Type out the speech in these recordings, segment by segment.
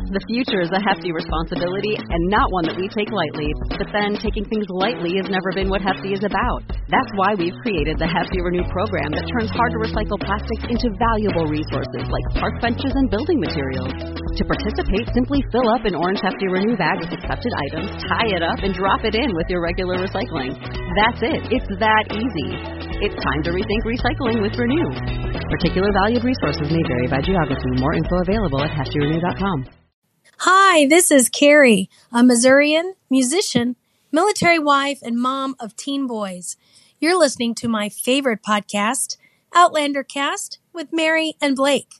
The future is a hefty responsibility and not one that we take lightly. But then, taking things lightly has never been what Hefty is about. That's why we've created the Hefty Renew program that turns hard-to-recycle plastics into valuable resources like park benches and building materials. To participate, simply fill up an orange Hefty Renew bag with accepted items, tie it up, and drop it in with your regular recycling. That's it. It's that easy. It's time to rethink recycling with Renew. Particular valued resources may vary by geography. More info available at heftyrenew.com. Hi, this is Carrie, a Missourian, musician, military wife, and mom of teen boys. You're listening to my favorite podcast, Outlander Cast, with Mary and Blake.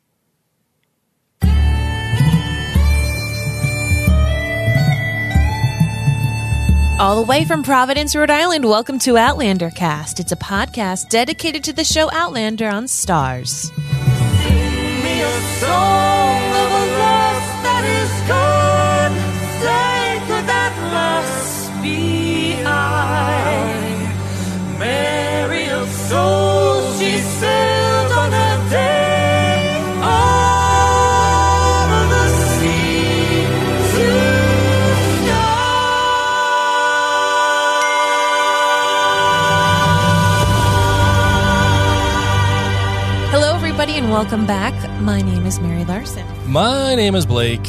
All the way from Providence, Rhode Island, welcome to Outlander Cast. It's a podcast dedicated to the show Outlander on Stars. Sing me a song of a lost that is gone. Sacred that must be I. Mary of souls, she sailed on a day over the sea to Hello, everybody, and welcome back. My name is Mary Larson. My name is Blake.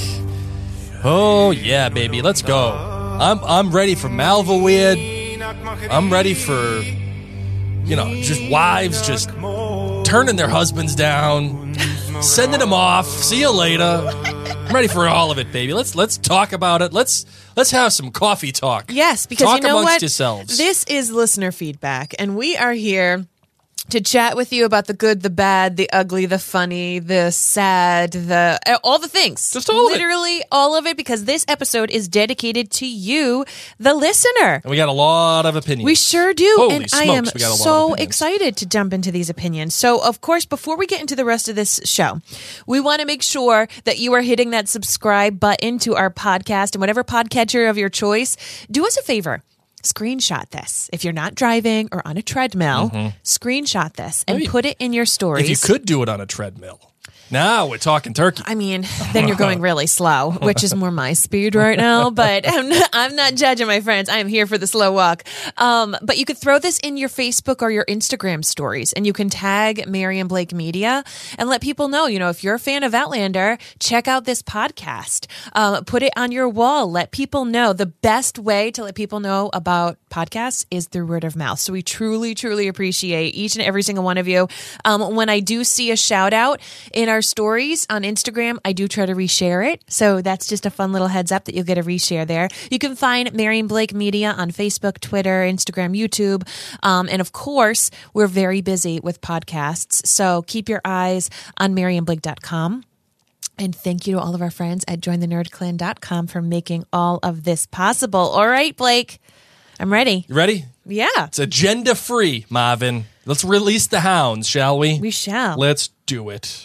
Oh yeah, baby, let's go. I'm ready for Malvaweird. I'm ready for, just wives just turning their husbands down, sending them off. See you later. I'm ready for all of it, baby. Let's talk about it. Let's have some coffee talk. Yes, because talk you know amongst what? yourselves. This is listener feedback, and we are here to chat with you about the good, the bad, the ugly, the funny, the sad, all the things. Just all of it. Literally all of it, because this episode is dedicated to you, the listener. And we got a lot of opinions. We sure do. Holy and smokes, I am we got a lot of so opinions. excited to jump into these opinions. So, of course, before we get into the rest of this show, we want to make sure that you are hitting that subscribe button to our podcast and whatever podcatcher of your choice. Do us a favor. Screenshot this. If you're not driving or on a treadmill, screenshot this and Maybe. put it in your stories. If you could do it on a treadmill. Now we're talking turkey. I mean, then you're going really slow, which is more my speed right now. But I'm not judging my friends. I am here for the slow walk. But you could throw this in your Facebook or your Instagram stories, and you can tag Mary and Blake Media and let people know, if you're a fan of Outlander, check out this podcast. Put it on your wall. Let people know. The best way to let people know about podcasts is through word of mouth. So we truly, truly appreciate each and every single one of you. When I do see a shout out in our stories on Instagram, I do try to reshare it. So that's just a fun little heads up that you'll get a reshare there. You can find Mary and Blake Media on Facebook, Twitter, Instagram, YouTube. And of course, we're very busy with podcasts. So keep your eyes on maryandblake.com. And thank you to all of our friends at jointhenerdclan.com for making all of this possible. All right, Blake, I'm ready. You ready? Yeah. It's agenda free, Marvin. Let's release the hounds, shall we? We shall. Let's do it.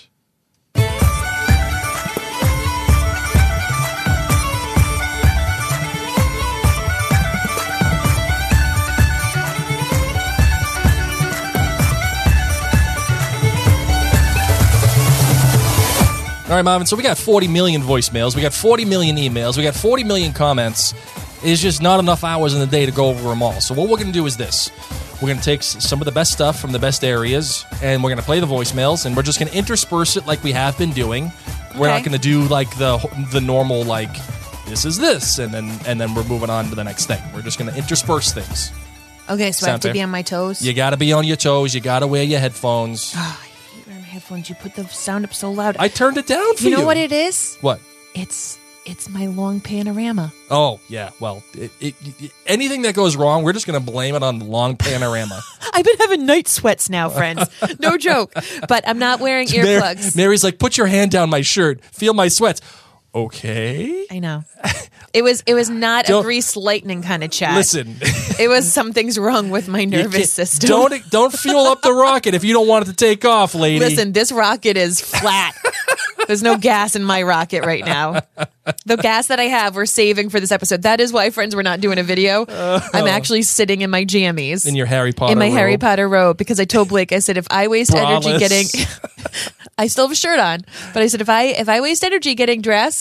All right, Marvin, so we got 40 million voicemails, we got 40 million emails, we got 40 million comments. It's just not enough hours in the day to go over them all. So what we're going to do is this. We're going to take some of the best stuff from the best areas, and we're going to play the voicemails, and we're just going to intersperse it like we have been doing. We're not going to do like the normal, like, this is this, and then we're moving on to the next thing. We're just going to intersperse things. Okay, so I have to Sound be fair? on my toes? You got to be on your toes. You got to wear your headphones. Oh, I hate wearing headphones. You put the sound up so loud. I turned it down for you. You know what it is? What? It's my long panorama. Oh, yeah. Well, anything that goes wrong, we're just going to blame it on the long panorama. I've been having night sweats now, friends. No joke. But I'm not wearing earplugs. Mary's like, put your hand down my shirt. Feel my sweats. Okay. I know. It was not a grease lightning kind of chat. Listen. It was something's wrong with my nervous system. Don't fuel up the rocket if you don't want it to take off, lady. Listen, this rocket is flat. There's no gas in my rocket right now. The gas that I have, we're saving for this episode. That is why, friends, we're not doing a video. I'm actually sitting in my jammies. In your Harry Potter In my robe. Harry Potter robe, because I told Blake, I said, if I waste energy Braless. getting... I still have a shirt on, but I said, if I waste energy getting dressed,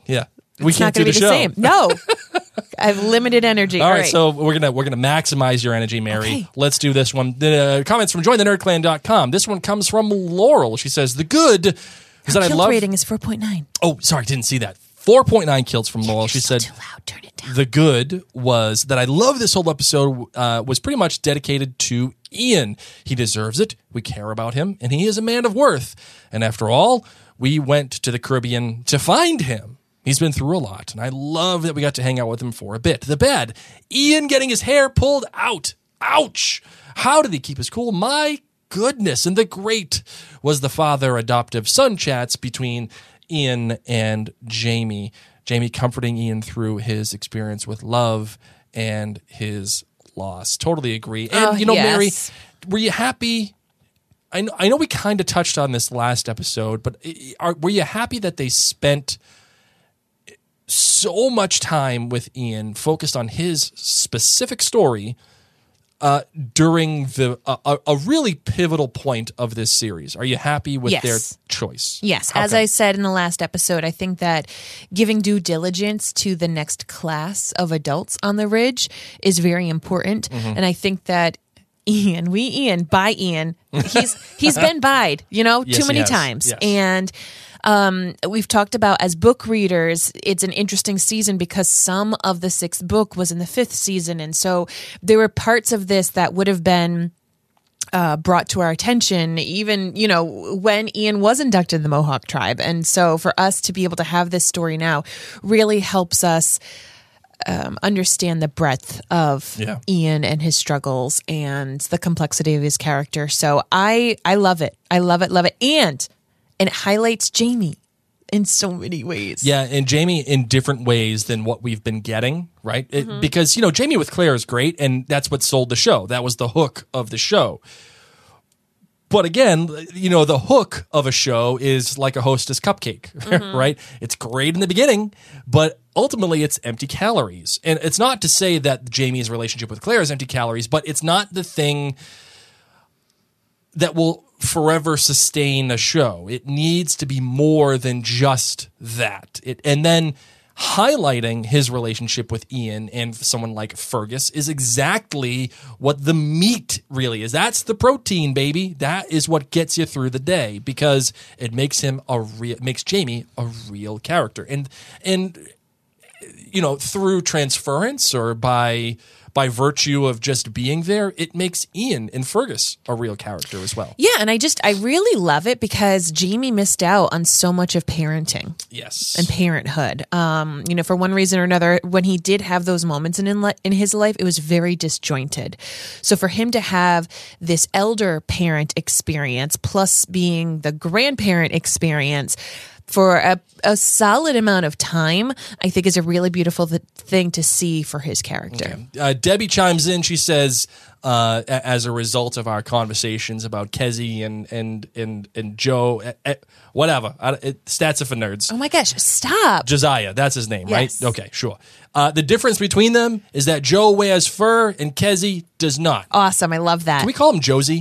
Yeah. We It's not can't do going to the be show. the same. No. I have limited energy. All right, so we're gonna maximize your energy, Mary. Okay. Let's do this one. The comments from jointhenerdclan.com. This one comes from Laurel. She says, the good is that I Kill love... rating is 4.9. Oh, sorry, didn't see that. 4.9 kills from Laurel. She said, Too loud. Turn it down. the good was that I love this whole episode was pretty much dedicated to Ian. He deserves it. We care about him, and he is a man of worth. And after all, we went to the Caribbean to find him. He's been through a lot, and I love that we got to hang out with him for a bit. The bad, Ian getting his hair pulled out. Ouch! How did he keep his cool? My goodness. And the great was the father-adoptive son chats between Ian and Jamie. Jamie comforting Ian through his experience with love and his loss. Totally agree. And, yes. Mary, were you happy? I know we kind of touched on this last episode, but were you happy that they spent so much time with Ian focused on his specific story during a really pivotal point of this series? Are you happy with Yes. their choice? Yes. As I said in the last episode, I think that giving due diligence to the next class of adults on the Ridge is very important. Mm-hmm. And I think that Ian, by Ian, he's been buyed, Yes, too he many has. times. Yes. And we've talked about, as book readers, it's an interesting season because some of the 6th book was in the 5th season. And so there were parts of this that would have been brought to our attention, even, when Ian was inducted in the Mohawk tribe. And so for us to be able to have this story now really helps us understand the breadth of Ian and his struggles and the complexity of his character. So I love it. I love it. And it highlights Jamie in so many ways. Yeah, and Jamie in different ways than what we've been getting, right? Because, Jamie with Claire is great, and that's what sold the show. That was the hook of the show. But again, the hook of a show is like a Hostess cupcake, right? It's great in the beginning, but ultimately it's empty calories. And it's not to say that Jamie's relationship with Claire is empty calories, but it's not the thing that will forever sustain a show. It needs to be more than just that. And then highlighting his relationship with Ian and someone like Fergus is exactly what the meat really is. That's the protein, baby. That is what gets you through the day because it makes makes Jamie a real character. And through transference or by virtue of just being there, it makes Ian and Fergus a real character as well. Yeah, and I really love it because Jamie missed out on so much of parenting. Yes. And parenthood. For one reason or another, when he did have those moments in his life, it was very disjointed. So for him to have this elder parent experience plus being the grandparent experience for a solid amount of time, I think is a really beautiful thing to see for his character. Okay. Debbie chimes in. She says, as a result of our conversations about Kezi and Joe, whatever, stats are for nerds. Oh my gosh, stop. Josiah, that's his name, Yes. right? Okay, sure. The difference between them is that Joe wears fur and Kezi does not. Awesome, I love that. Can we call him Josie?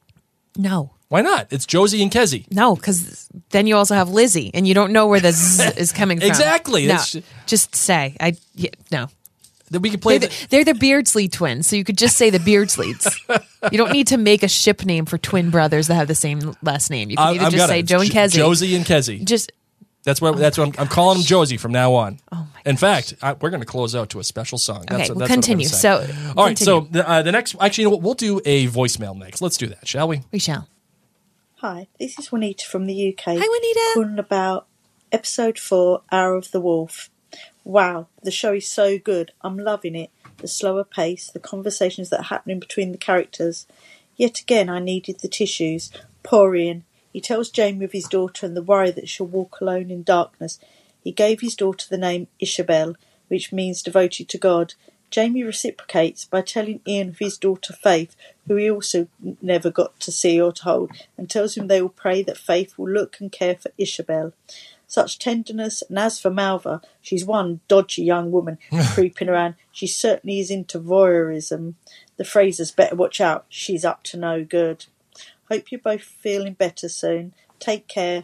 No. Why not? It's Josie and Kezi. No, because then you also have Lizzie, and you don't know where the Z is coming from. Exactly. No, just say. No. Then we can play They're the Beardsley twins, so you could just say the Beardsleys. You don't need to make a ship name for twin brothers that have the same last name. You can either just say Joe and Kezi. Josie and Kezi. Just That's what I'm calling him Josie from now on. Oh my In fact, we're going to close out to a special song. Okay, That's we'll what I'm continue. gonna say. All right, continue. so the next, actually, you know what? We'll do a voicemail next. Let's do that, shall we? We shall. Hi, this is Juanita from the UK. Hi, Juanita. Calling about episode 4, Hour of the Wolf. Wow, the show is so good. I'm loving it. The slower pace, the conversations that are happening between the characters. Yet again, I needed the tissues. Poor Ian. He tells Jamie of his daughter and the worry that she'll walk alone in darkness. He gave his daughter the name Isabel, which means devoted to God. Jamie reciprocates by telling Ian of his daughter Faith, who he also never got to see or to hold, and tells him they will pray that Faith will look and care for Isabel. Such tenderness, and as for Malva, she's one dodgy young woman creeping around. She certainly is into voyeurism. The Frasers better watch out. She's up to no good. Hope you're both feeling better soon. Take care.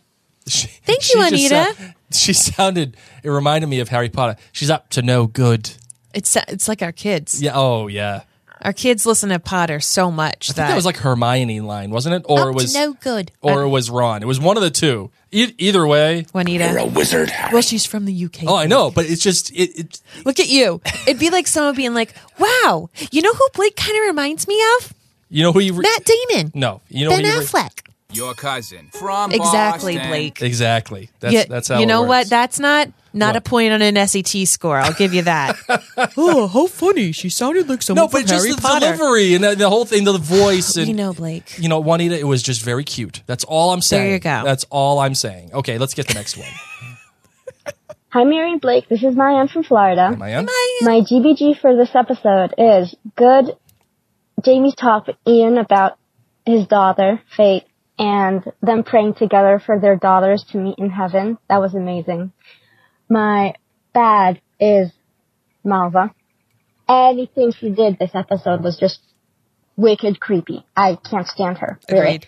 Thank you, Anita. She sounded. It reminded me of Harry Potter. She's up to no good. It's like our kids. Yeah. Oh, yeah. Our kids listen to Potter so much I think that was like Hermione line, wasn't it? Or up it was to no good. Or it was Ron. It was one of the two. Either way. Juanita. You're a wizard, Harry. Well, she's from the UK. Oh, I know, but it's just it. Look at you. It'd be like someone being like, "Wow, you know who Blake kind of reminds me of? You know who you? Matt Damon. No, you know Ben who you Affleck. Your cousin from Exactly, Boston. Blake. Exactly. That's how. You it know works. what? That's not What? a point on an SAT score. I'll give you that. Oh, how funny! She sounded like someone No, but from just Harry the Potter. delivery and the whole thing, the voice, and You know, Blake. You know, Juanita, it was just very cute. That's all I'm saying. you go. That's all I'm saying. Okay, let's get the next one. Hi, Mary and Blake. This is Mayan from Florida. Am I on? My GBG for this episode is good. Jamie's talk with Ian about his daughter, Faith, and them praying together for their daughters to meet in heaven. That was amazing. My bad is Malva. Anything she did this episode was just wicked creepy. I can't stand her. Really. Agreed.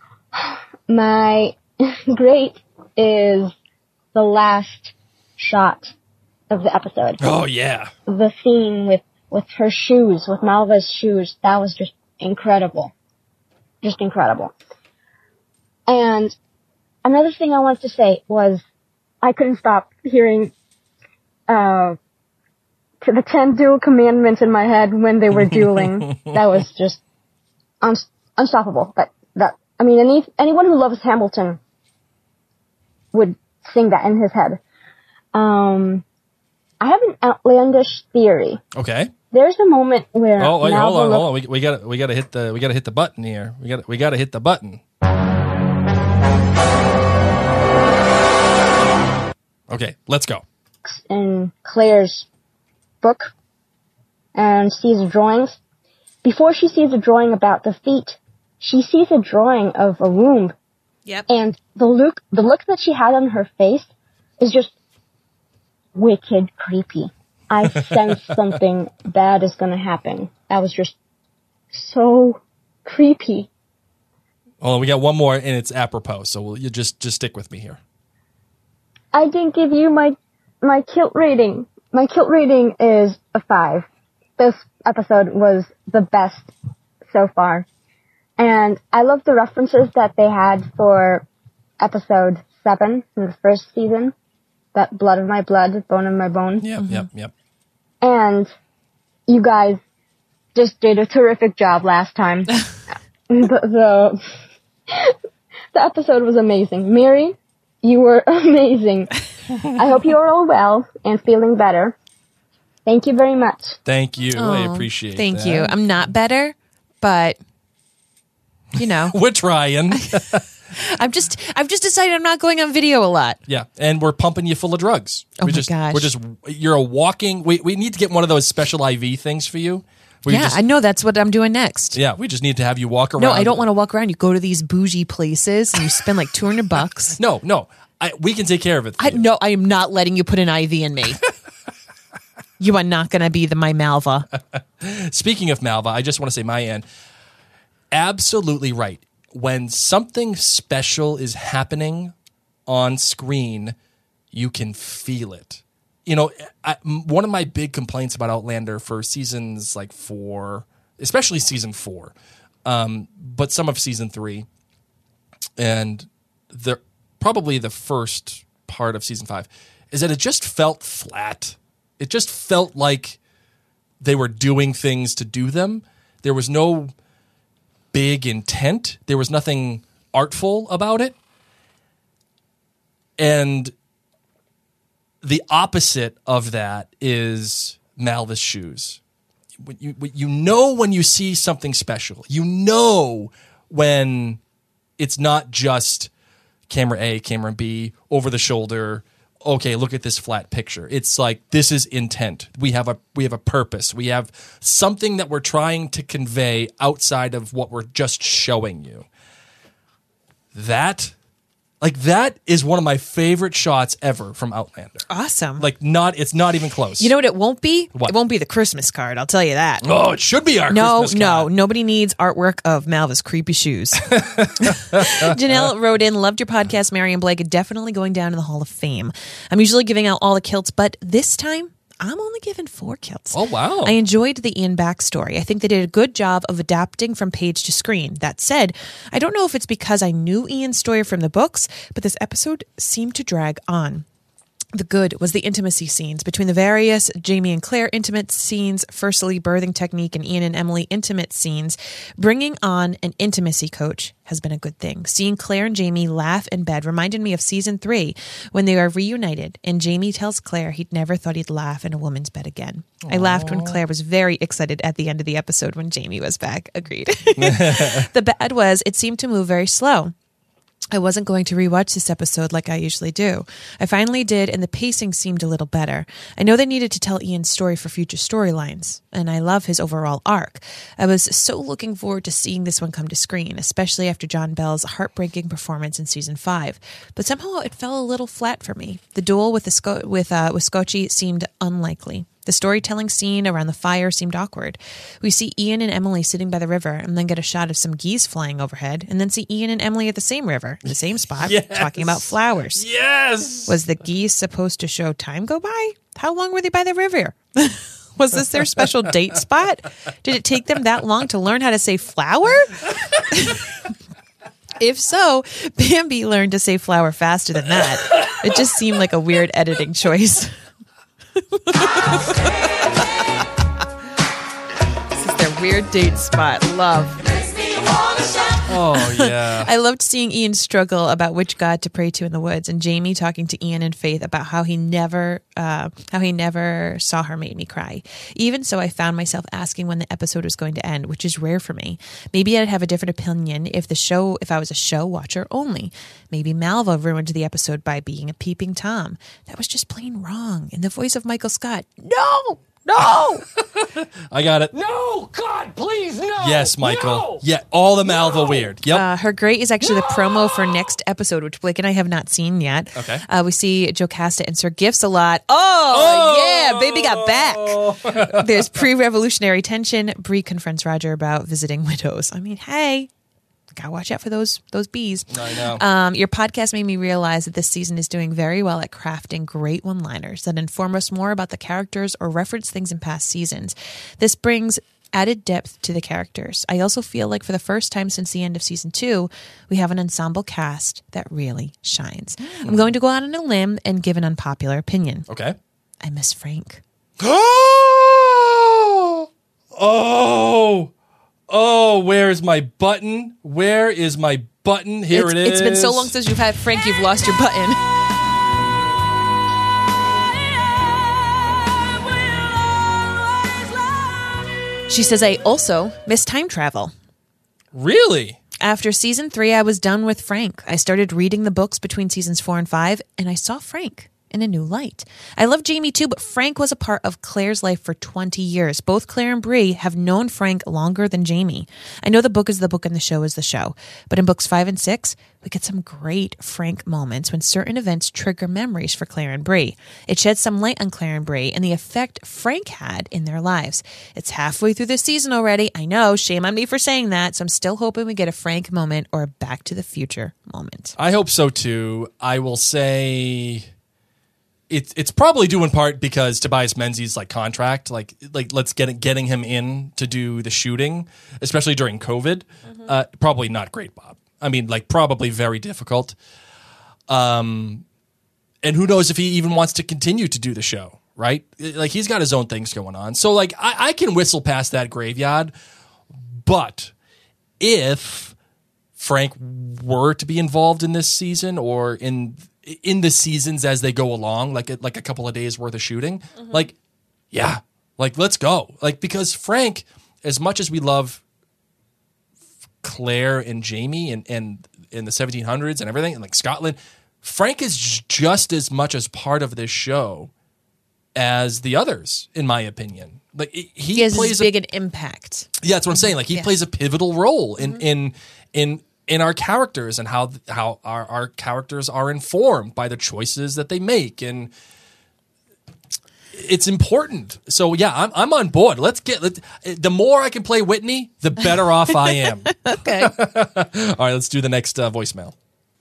My great is the last shot of the episode. Oh yeah. The scene with her shoes, with Malva's shoes, that was just incredible. Just incredible. And another thing I wanted to say was I couldn't stop hearing the 10 dual commandments in my head when they were dueling. That was just unstoppable. I mean, anyone who loves Hamilton would sing that in his head. I have an outlandish theory. Okay. There's a moment where Oh, wait, Malva hold on. We got to hit the button here. We got to hit the button. Okay, let's go. in Claire's book and sees drawings. Before she sees a drawing about the feet, she sees a drawing of a womb. Yep. And the look that she had on her face is just wicked creepy. I sense something bad is going to happen. That was just so creepy. Oh, we got one more, and it's apropos. So you just stick with me here. I didn't give you my kilt rating. My kilt rating is a 5. This episode was the best so far. And I love the references that they had for episode 7 in the first season. That blood of my blood, bone of my bone. Yep. And you guys just did a terrific job last time. The episode was amazing. Mary, you were amazing. I hope you are all well and feeling better. Thank you very much. Thank you. I Oh, appreciate Thank that. you. I'm not better, but you know, We're trying. I've just decided I'm not going on video a lot. Yeah, and we're pumping you full of drugs. Oh my gosh. You're a walking. We need to get one of those special IV things for you. where you Yeah, just- I know that's what I'm doing next. Yeah, we just need to have you walk around. No, I don't want to walk around. You go to these bougie places and you spend like $200. No. We can take care of it. for you. No, I am not letting you put an IV in me. You are not going to be my Malva. Speaking of Malva, I just want to say, Mayan, absolutely right. When something special is happening on screen, you can feel it. You know, one of my big complaints about Outlander for seasons like 4, especially season 4, but some of season 3, and probably the first part of season 5, is that it just felt flat. It just felt like they were doing things to do them. There was no big intent. There was nothing artful about it. And the opposite of that is Malva's shoes. You know when you see something special. You know when it's not just camera A, camera B, over the shoulder. Okay, look at this flat picture. It's like, this is intent. We have a purpose. We have something that we're trying to convey outside of what we're just showing you. That Like that is one of my favorite shots ever from Outlander. Awesome. Like it's not even close. You know what it won't be? What? It won't be the Christmas card. I'll tell you that. Oh, it should be our Christmas card. Nobody needs artwork of Malva's creepy shoes. Janelle wrote in, loved your podcast, Mary and Blake. Definitely going down in the Hall of Fame. I'm usually giving out all the kilts, but this time I'm only given 4 kilts. Oh, wow. I enjoyed the Ian backstory. I think they did a good job of adapting from page to screen. That said, I don't know if it's because I knew Ian's story from the books, but this episode seemed to drag on. The good was the intimacy scenes between the various Jamie and Claire intimate scenes, firstly birthing technique, and Ian and Emily intimate scenes. Bringing on an intimacy coach has been a good thing. Seeing Claire and Jamie laugh in bed reminded me of season 3 when they are reunited and Jamie tells Claire he'd never thought he'd laugh in a woman's bed again. Aww. I laughed when Claire was very excited at the end of the episode when Jamie was back. Agreed. The bad was it seemed to move very slow. I wasn't going to rewatch this episode like I usually do. I finally did, and the pacing seemed a little better. I know they needed to tell Ian's story for future storylines, and I love his overall arc. I was so looking forward to seeing this one come to screen, especially after John Bell's heartbreaking performance in season 5. But somehow it fell a little flat for me. The duel with Scotchy seemed unlikely. The storytelling scene around the fire seemed awkward. We see Ian and Emily sitting by the river and then get a shot of some geese flying overhead and then see Ian and Emily at the same river, in the same spot, yes. talking about flowers. Yes! Was the geese supposed to show time go by? How long were they by the river? Was this their special date spot? Did it take them that long to learn how to say flower? If so, Bambi learned to say flower faster than that. It just seemed like a weird editing choice. This is their weird date spot. Love. Oh, yeah. I loved seeing Ian struggle about which god to pray to in the woods, and Jamie talking to Ian and Faith about how he never saw her made me cry. Even so, I found myself asking when the episode was going to end, which is rare for me. Maybe I'd have a different opinion if I was a show watcher only. Maybe Malva ruined the episode by being a peeping Tom. That was just plain wrong. In the voice of Michael Scott, no! I got it. No, God, please, no. Yes, Michael. No. Yeah, all the Malva weird. Yep. Her great is actually the promo for next episode, which Blake and I have not seen yet. Okay. We see Jocasta and Sir Gifts a lot. Oh, yeah, baby got back. There's pre-revolutionary tension. Bree confronts Roger about visiting widows. I mean, hey, gotta watch out for those bees. I know. Your podcast made me realize that this season is doing very well at crafting great one-liners that inform us more about the characters or reference things in past seasons. This brings added depth to the characters. I also feel like for the first time since the end of season 2, we have an ensemble cast that really shines. I'm going to go out on a limb and give an unpopular opinion. Okay. I miss Frank. Oh, where is my button? Where is my button? Here it is. It's been so long since you've had Frank, you've lost your button. She says, I also miss time travel. Really? After season 3, I was done with Frank. I started reading the books between seasons 4 and 5, and I saw Frank in a new light. I love Jamie too, but Frank was a part of Claire's life for 20 years. Both Claire and Bree have known Frank longer than Jamie. I know the book is the book and the show is the show, but in books 5 and 6, we get some great Frank moments when certain events trigger memories for Claire and Bree. It sheds some light on Claire and Bree and the effect Frank had in their lives. It's halfway through the season already. I know, shame on me for saying that, so I'm still hoping we get a Frank moment or a Back to the Future moment. I hope so too. I will say it's probably due in part because Tobias Menzies' contract, let's getting him in to do the shooting, especially during COVID. Probably not great, Bob. I mean, probably very difficult. And who knows if he even wants to continue to do the show, right? He's got his own things going on. So I can whistle past that graveyard, but if Frank were to be involved in this season or in the seasons as they go along, like a couple of days worth of shooting, let's go. Because Frank, as much as we love Claire and Jamie and in the 1700s and everything, and Scotland, Frank is just as much as part of this show as the others, in my opinion. He has plays as big an impact. Yeah, that's what I'm saying. He plays a pivotal role in in our characters and how our characters are informed by the choices that they make, and it's important. So yeah, I'm on board. The more I can play Whitney, the better off I am. Okay. All right, let's do the next voicemail.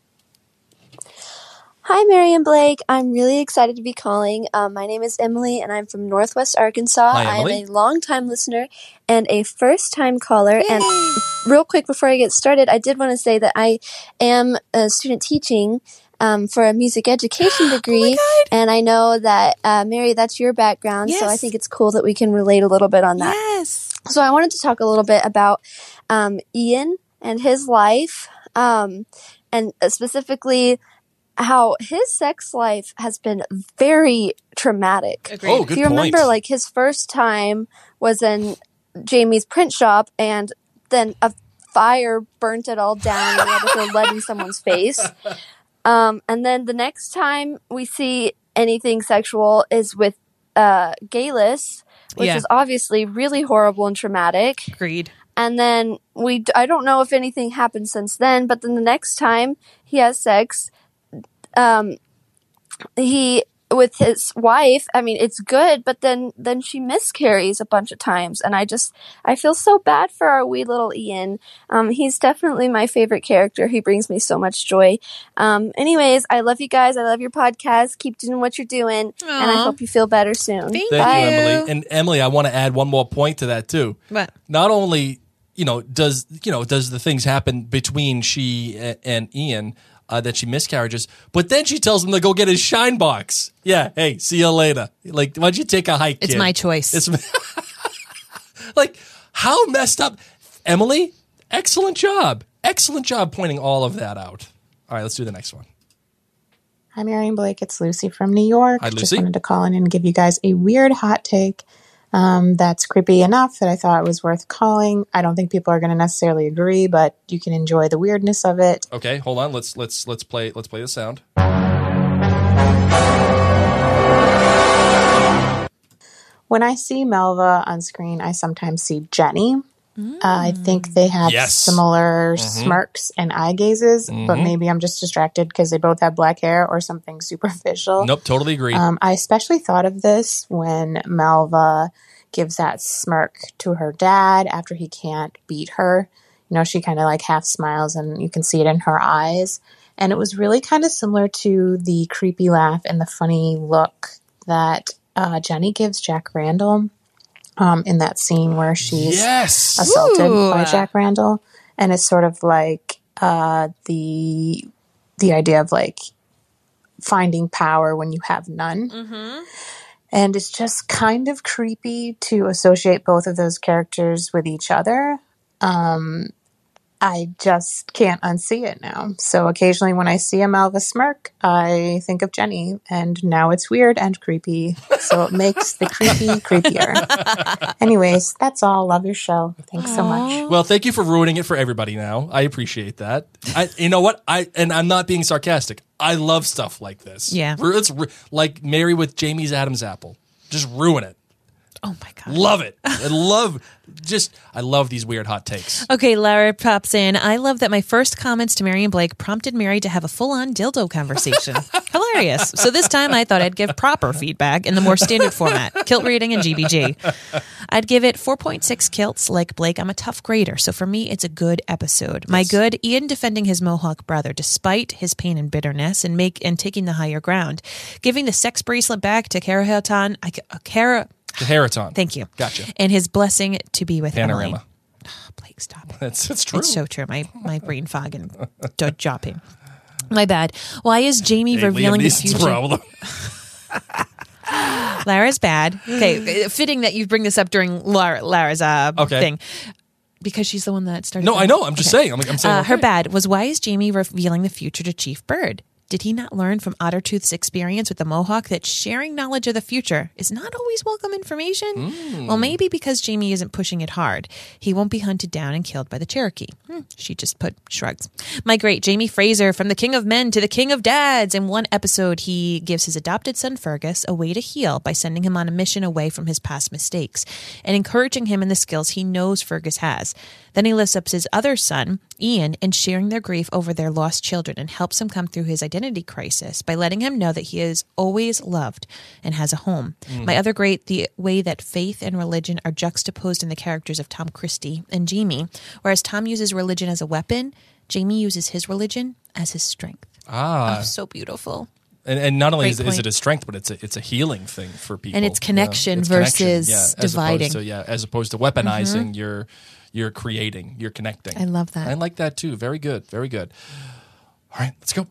Hi, Mary and Blake. I'm really excited to be calling. My name is Emily, and I'm from Northwest Arkansas. Hi, Emily. I'm a longtime listener and a first-time caller. Yay! And real quick, before I get started, I did want to say that I am a student teaching for a music education degree, and I know that, Mary, that's your background, so I think it's cool that we can relate a little bit on that. Yes. So I wanted to talk a little bit about Ian and his life, and specifically how his sex life has been very traumatic. Agreed. Oh, good If you remember, point. like, his first time was in Jamie's print shop, and then a fire burnt it all down, and he had to throw lead in someone's face. And then the next time we see anything sexual is with Galis, which is obviously really horrible and traumatic. Agreed. And then I don't know if anything happened since then, but then the next time he has sex, he with his wife, I mean, it's good, but then she miscarries a bunch of times, and I feel so bad for our wee little Ian. He's definitely my favorite character. He brings me so much joy. Anyways, I love you guys. I love your podcast. Keep doing what you're doing, and I hope you feel better soon. Thank Thank Bye. you, Emily. And Emily, I want to add one more point to that too. What? Not only does the things happen between she and Ian that she miscarriages, but then she tells him to go get his shine box. Yeah, hey, see you later. Like, why don't you take a hike? It's kid? my choice. It's like, how messed up, Emily. Excellent job pointing all of that out. All right, let's do the next one. Hi, Mary and Blake. It's Lucy from New York. Hi, Lucy. Just wanted to call in and give you guys a weird hot take that's creepy enough that I thought it was worth calling. I don't think people are going to necessarily agree, but you can enjoy the weirdness of it. Okay, hold on. Let's play the sound. When I see Melva on screen, I sometimes see Jenny. I think they have similar smirks and eye gazes, but maybe I'm just distracted because they both have black hair or something superficial. Nope, totally agree. I especially thought of this when Melva gives that smirk to her dad after he can't beat her. You know, she kind of like half smiles and you can see it in her eyes. And it was really kind of similar to the creepy laugh and the funny look that Jenny gives Jack Randall. In that scene where she's assaulted by Jack Randall. And it's sort of like the idea of like finding power when you have none. And it's just kind of creepy to associate both of those characters with each other. I just can't unsee it now. So occasionally when I see a Melva smirk, I think of Jenny, and now it's weird and creepy. So it makes the creepy creepier. Anyways, that's all. Love your show. Thanks so much. Well, thank you for ruining it for everybody now. I appreciate that. You know what? I'm not being sarcastic. I love stuff like this. Yeah. It's like Mary with Jamie's Adam's apple. Just ruin it. Oh my God. Love it. I love these weird hot takes. Okay, Lara pops in. I love that my first comments to Mary and Blake prompted Mary to have a full-on dildo conversation. Hilarious. So this time I thought I'd give proper feedback in the more standard format, kilt reading and GBG. I'd give it 4.6 kilts. Like Blake, I'm a tough grader, so for me it's a good episode. My good, Ian defending his Mohawk brother despite his pain and bitterness and taking the higher ground. Giving the sex bracelet back to Karahaton. Heraton. Thank you. Gotcha. And his blessing to be with Panorama. Emily. Oh, Blake, stop. It's true. It's so true. My brain fog and jaw pain. My bad. Why is Jamie revealing the future? Problem. Lara's bad. Okay, fitting that you bring this up during Lara's thing. Because she's the one that started. No, I know. I'm just saying. I'm saying her bad was, why is Jamie revealing the future to Chief Bird? Did he not learn from Ottertooth's experience with the Mohawk that sharing knowledge of the future is not always welcome information? Well, maybe because Jamie isn't pushing it hard, he won't be hunted down and killed by the Cherokee. She just shrugs. My great Jamie Fraser, from the King of Men to the King of Dads. In one episode, he gives his adopted son Fergus a way to heal by sending him on a mission away from his past mistakes and encouraging him in the skills he knows Fergus has. Then he lifts up his other son Ian in sharing their grief over their lost children and helps him come through his identity crisis by letting him know that he is always loved and has a home. My other great, the way that faith and religion are juxtaposed in the characters of Tom Christie and Jamie. Whereas Tom uses religion as a weapon, Jamie uses his religion as his strength. Oh, so beautiful. And not only is it a strength, but it's a healing thing for people. And it's connection versus dividing. As opposed to weaponizing, you're creating, you're connecting. I love that. I like that too. Very good. Very good. All right, let's go.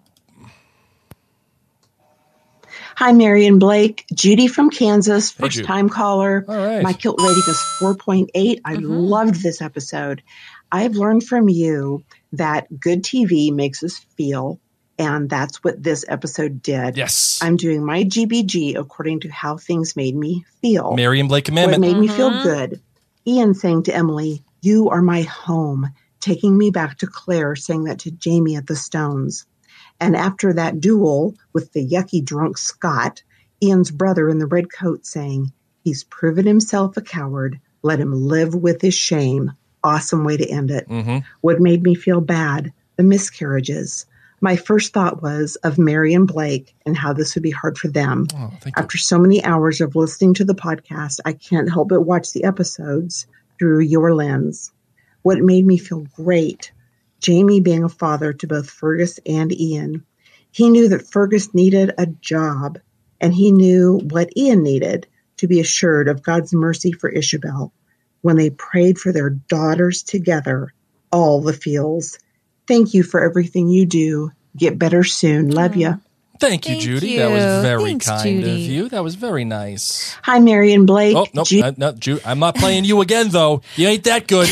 Hi, Marion Blake. Judy from Kansas, Hey, Judy. first-time caller. All right. My Kilt rating is 4.8. I loved this episode. I've learned from you that good TV makes us feel, and that's what this episode did. Yes. I'm doing my GBG according to how things made me feel. Marion Blake Amendment. What made me feel good. Ian saying to Emily, "You are my home," taking me back to Claire saying that to Jamie at the Stones. And after that duel with the yucky drunk Scott, Ian's brother in the red coat saying, "He's proven himself a coward. Let him live with his shame." Awesome way to end it. What made me feel bad? The miscarriages. My first thought was of Mary and Blake and how this would be hard for them. Oh, thank you. After so many hours of listening to the podcast, I can't help but watch the episodes through your lens. What made me feel great? Jamie being a father to both Fergus and Ian. He knew that Fergus needed a job, and he knew what Ian needed to be assured of God's mercy for Isabel. When they prayed for their daughters together, all the feels. Thank you for everything you do. Get better soon. Love you. Thank you, Judy. That was very Thanks, kind Judy. of you. That was very nice. Hi, Mary and Blake. Oh, no, Judy. I'm not playing you again, though. You ain't that good.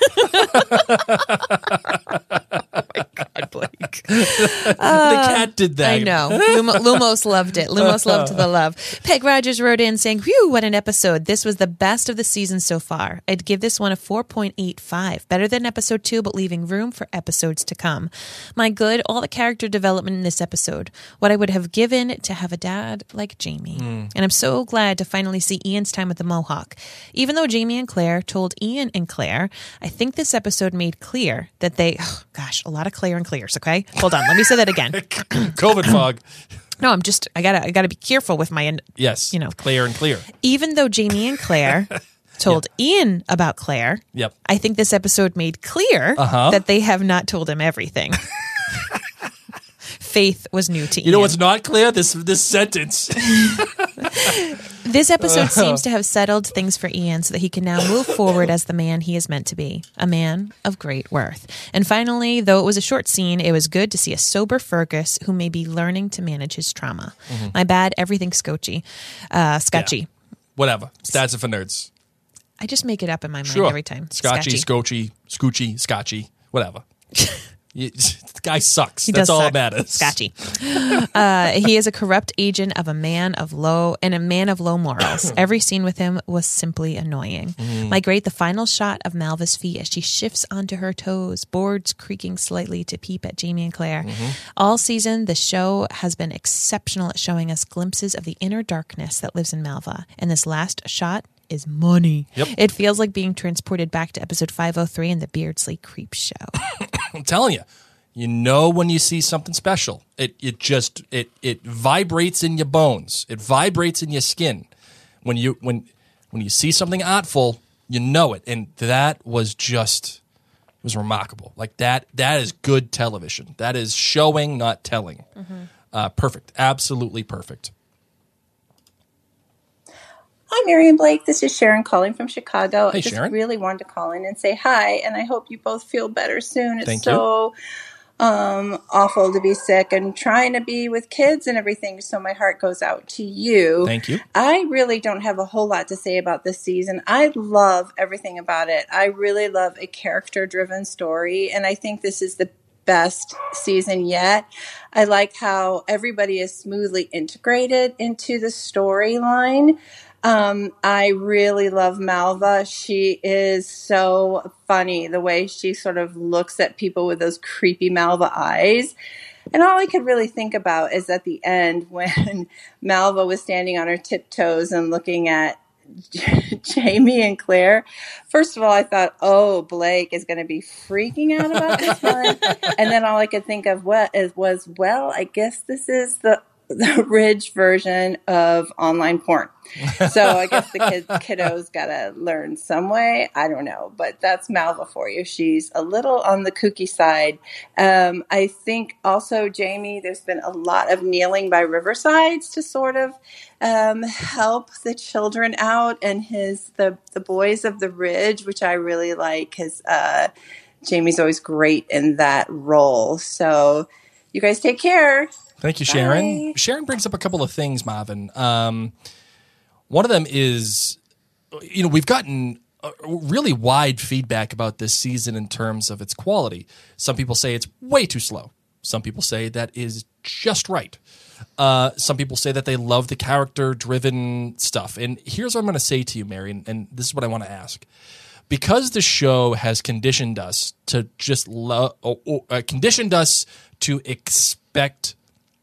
God, Blake. The cat did that. I know. Lumos loved it. Lumos loved the love. Peg Rogers wrote in saying, "Whew, what an episode. This was the best of the season so far. I'd give this one a 4.85. Better than episode 2, but leaving room for episodes to come. My good, all the character development in this episode. What I would have given to have a dad like Jamie. And I'm so glad to finally see Ian's time with the Mohawk. Even though Jamie and Claire told Ian and Claire, I think this episode made clear that they, a lot of Claire and Claires, okay? Hold on, let me say that again. COVID fog. No, I gotta be careful with my, Yes, Claire and Clear. Even though Jamie and Claire told Ian about Claire, I think this episode made clear that they have not told him everything. Faith was new to Ian. You know what's not clear? This sentence. This episode seems to have settled things for Ian so that he can now move forward as the man he is meant to be, a man of great worth. And finally, though it was a short scene, it was good to see a sober Fergus who may be learning to manage his trauma. My bad, everything scotchy. Yeah. Whatever. Stats are for nerds. I just make it up in my mind every time. Scotchy, scotchy, scoochy, scotchy, whatever. The guy sucks. He That's does all suck. that matters. Scotchy. He is a corrupt agent of a man of low morals. Every scene with him was simply annoying. My great, the final shot of Malva's feet as she shifts onto her toes, boards creaking slightly to peep at Jamie and Claire. All season, the show has been exceptional at showing us glimpses of the inner darkness that lives in Malva. And this last shot is money. It feels like being transported back to episode 503 in the Beardsley Creep Show. I'm telling you know when you see something special. It vibrates in your bones. It vibrates in your skin. When you see something artful, you know it. And that was remarkable. Like that is good television. That is showing, not telling. Perfect. Absolutely perfect. Hi, Marion Blake. This is Sharon calling from Chicago. Hey, I just Sharon. really wanted to call in and say hi, and I hope you both feel better soon. It's Thank you. so awful to be sick and trying to be with kids and everything, so my heart goes out to you. Thank you. I really don't have a whole lot to say about this season. I love everything about it. I really love a character-driven story, and I think this is the best season yet. I like how everybody is smoothly integrated into the storyline. I really love Malva. She is so funny, the way she sort of looks at people with those creepy Malva eyes. And all I could really think about is at the end when Malva was standing on her tiptoes and looking at Jamie and Claire. First of all, I thought, oh, Blake is going to be freaking out about this one. And then all I could think of was, I guess this is the Ridge version of online porn. So I guess the kiddos got to learn some way. I don't know. But that's Malva for you. She's a little on the kooky side. I think also, Jamie, there's been a lot of kneeling by Riversides to sort of help the children out, and the boys of the Ridge, which I really like, because Jamie's always great in that role. So you guys take care. Thank you, Sharon. Bye. Sharon brings up a couple of things, Marvin. One of them is, we've gotten really wide feedback about this season in terms of its quality. Some people say it's way too slow. Some people say that is just right. Some people say that they love the character-driven stuff. And here's what I'm going to say to you, Mary, and this is what I want to ask. Because the show has conditioned us to just conditioned us to expect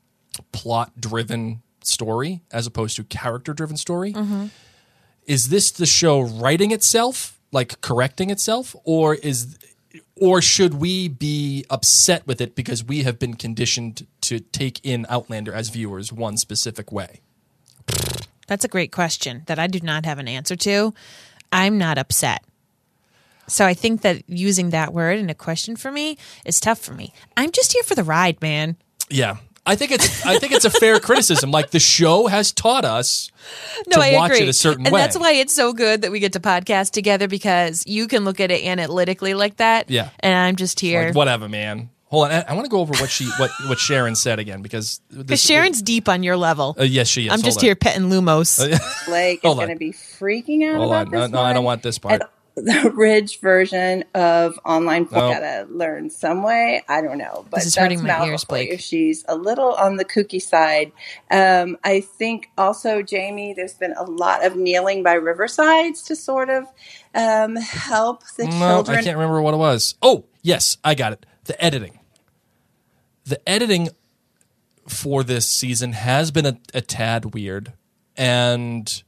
plot-driven story as opposed to character-driven story. Mm-hmm. Is this the show writing itself, like correcting itself, or should we be upset with it because we have been conditioned to take in Outlander as viewers one specific way? That's a great question that I do not have an answer to. I'm not upset. So I think that using that word in a question for me is tough for me. I'm just here for the ride, man. Yeah. I think it's a fair criticism. Like, the show has taught us to watch it a certain way. And that's why it's so good that we get to podcast together, because you can look at it analytically like that. Yeah. And I'm just here. Like, whatever, man. Hold on. I want to go over what Sharon said again, because Sharon's deep on your level. Yes, she is. I'm just here petting Lumos. Blake is going to be freaking out about this. No, I don't want this part. The Ridge version of online porn. Gotta learn some way. I don't know, but this is hurting my ears, Blake. She's a little on the kooky side. I think also, Jamie, there's been a lot of kneeling by Riversides to sort of help the children. I can't remember what it was. Oh, yes, I got it. The editing. The editing for this season has been a tad weird, and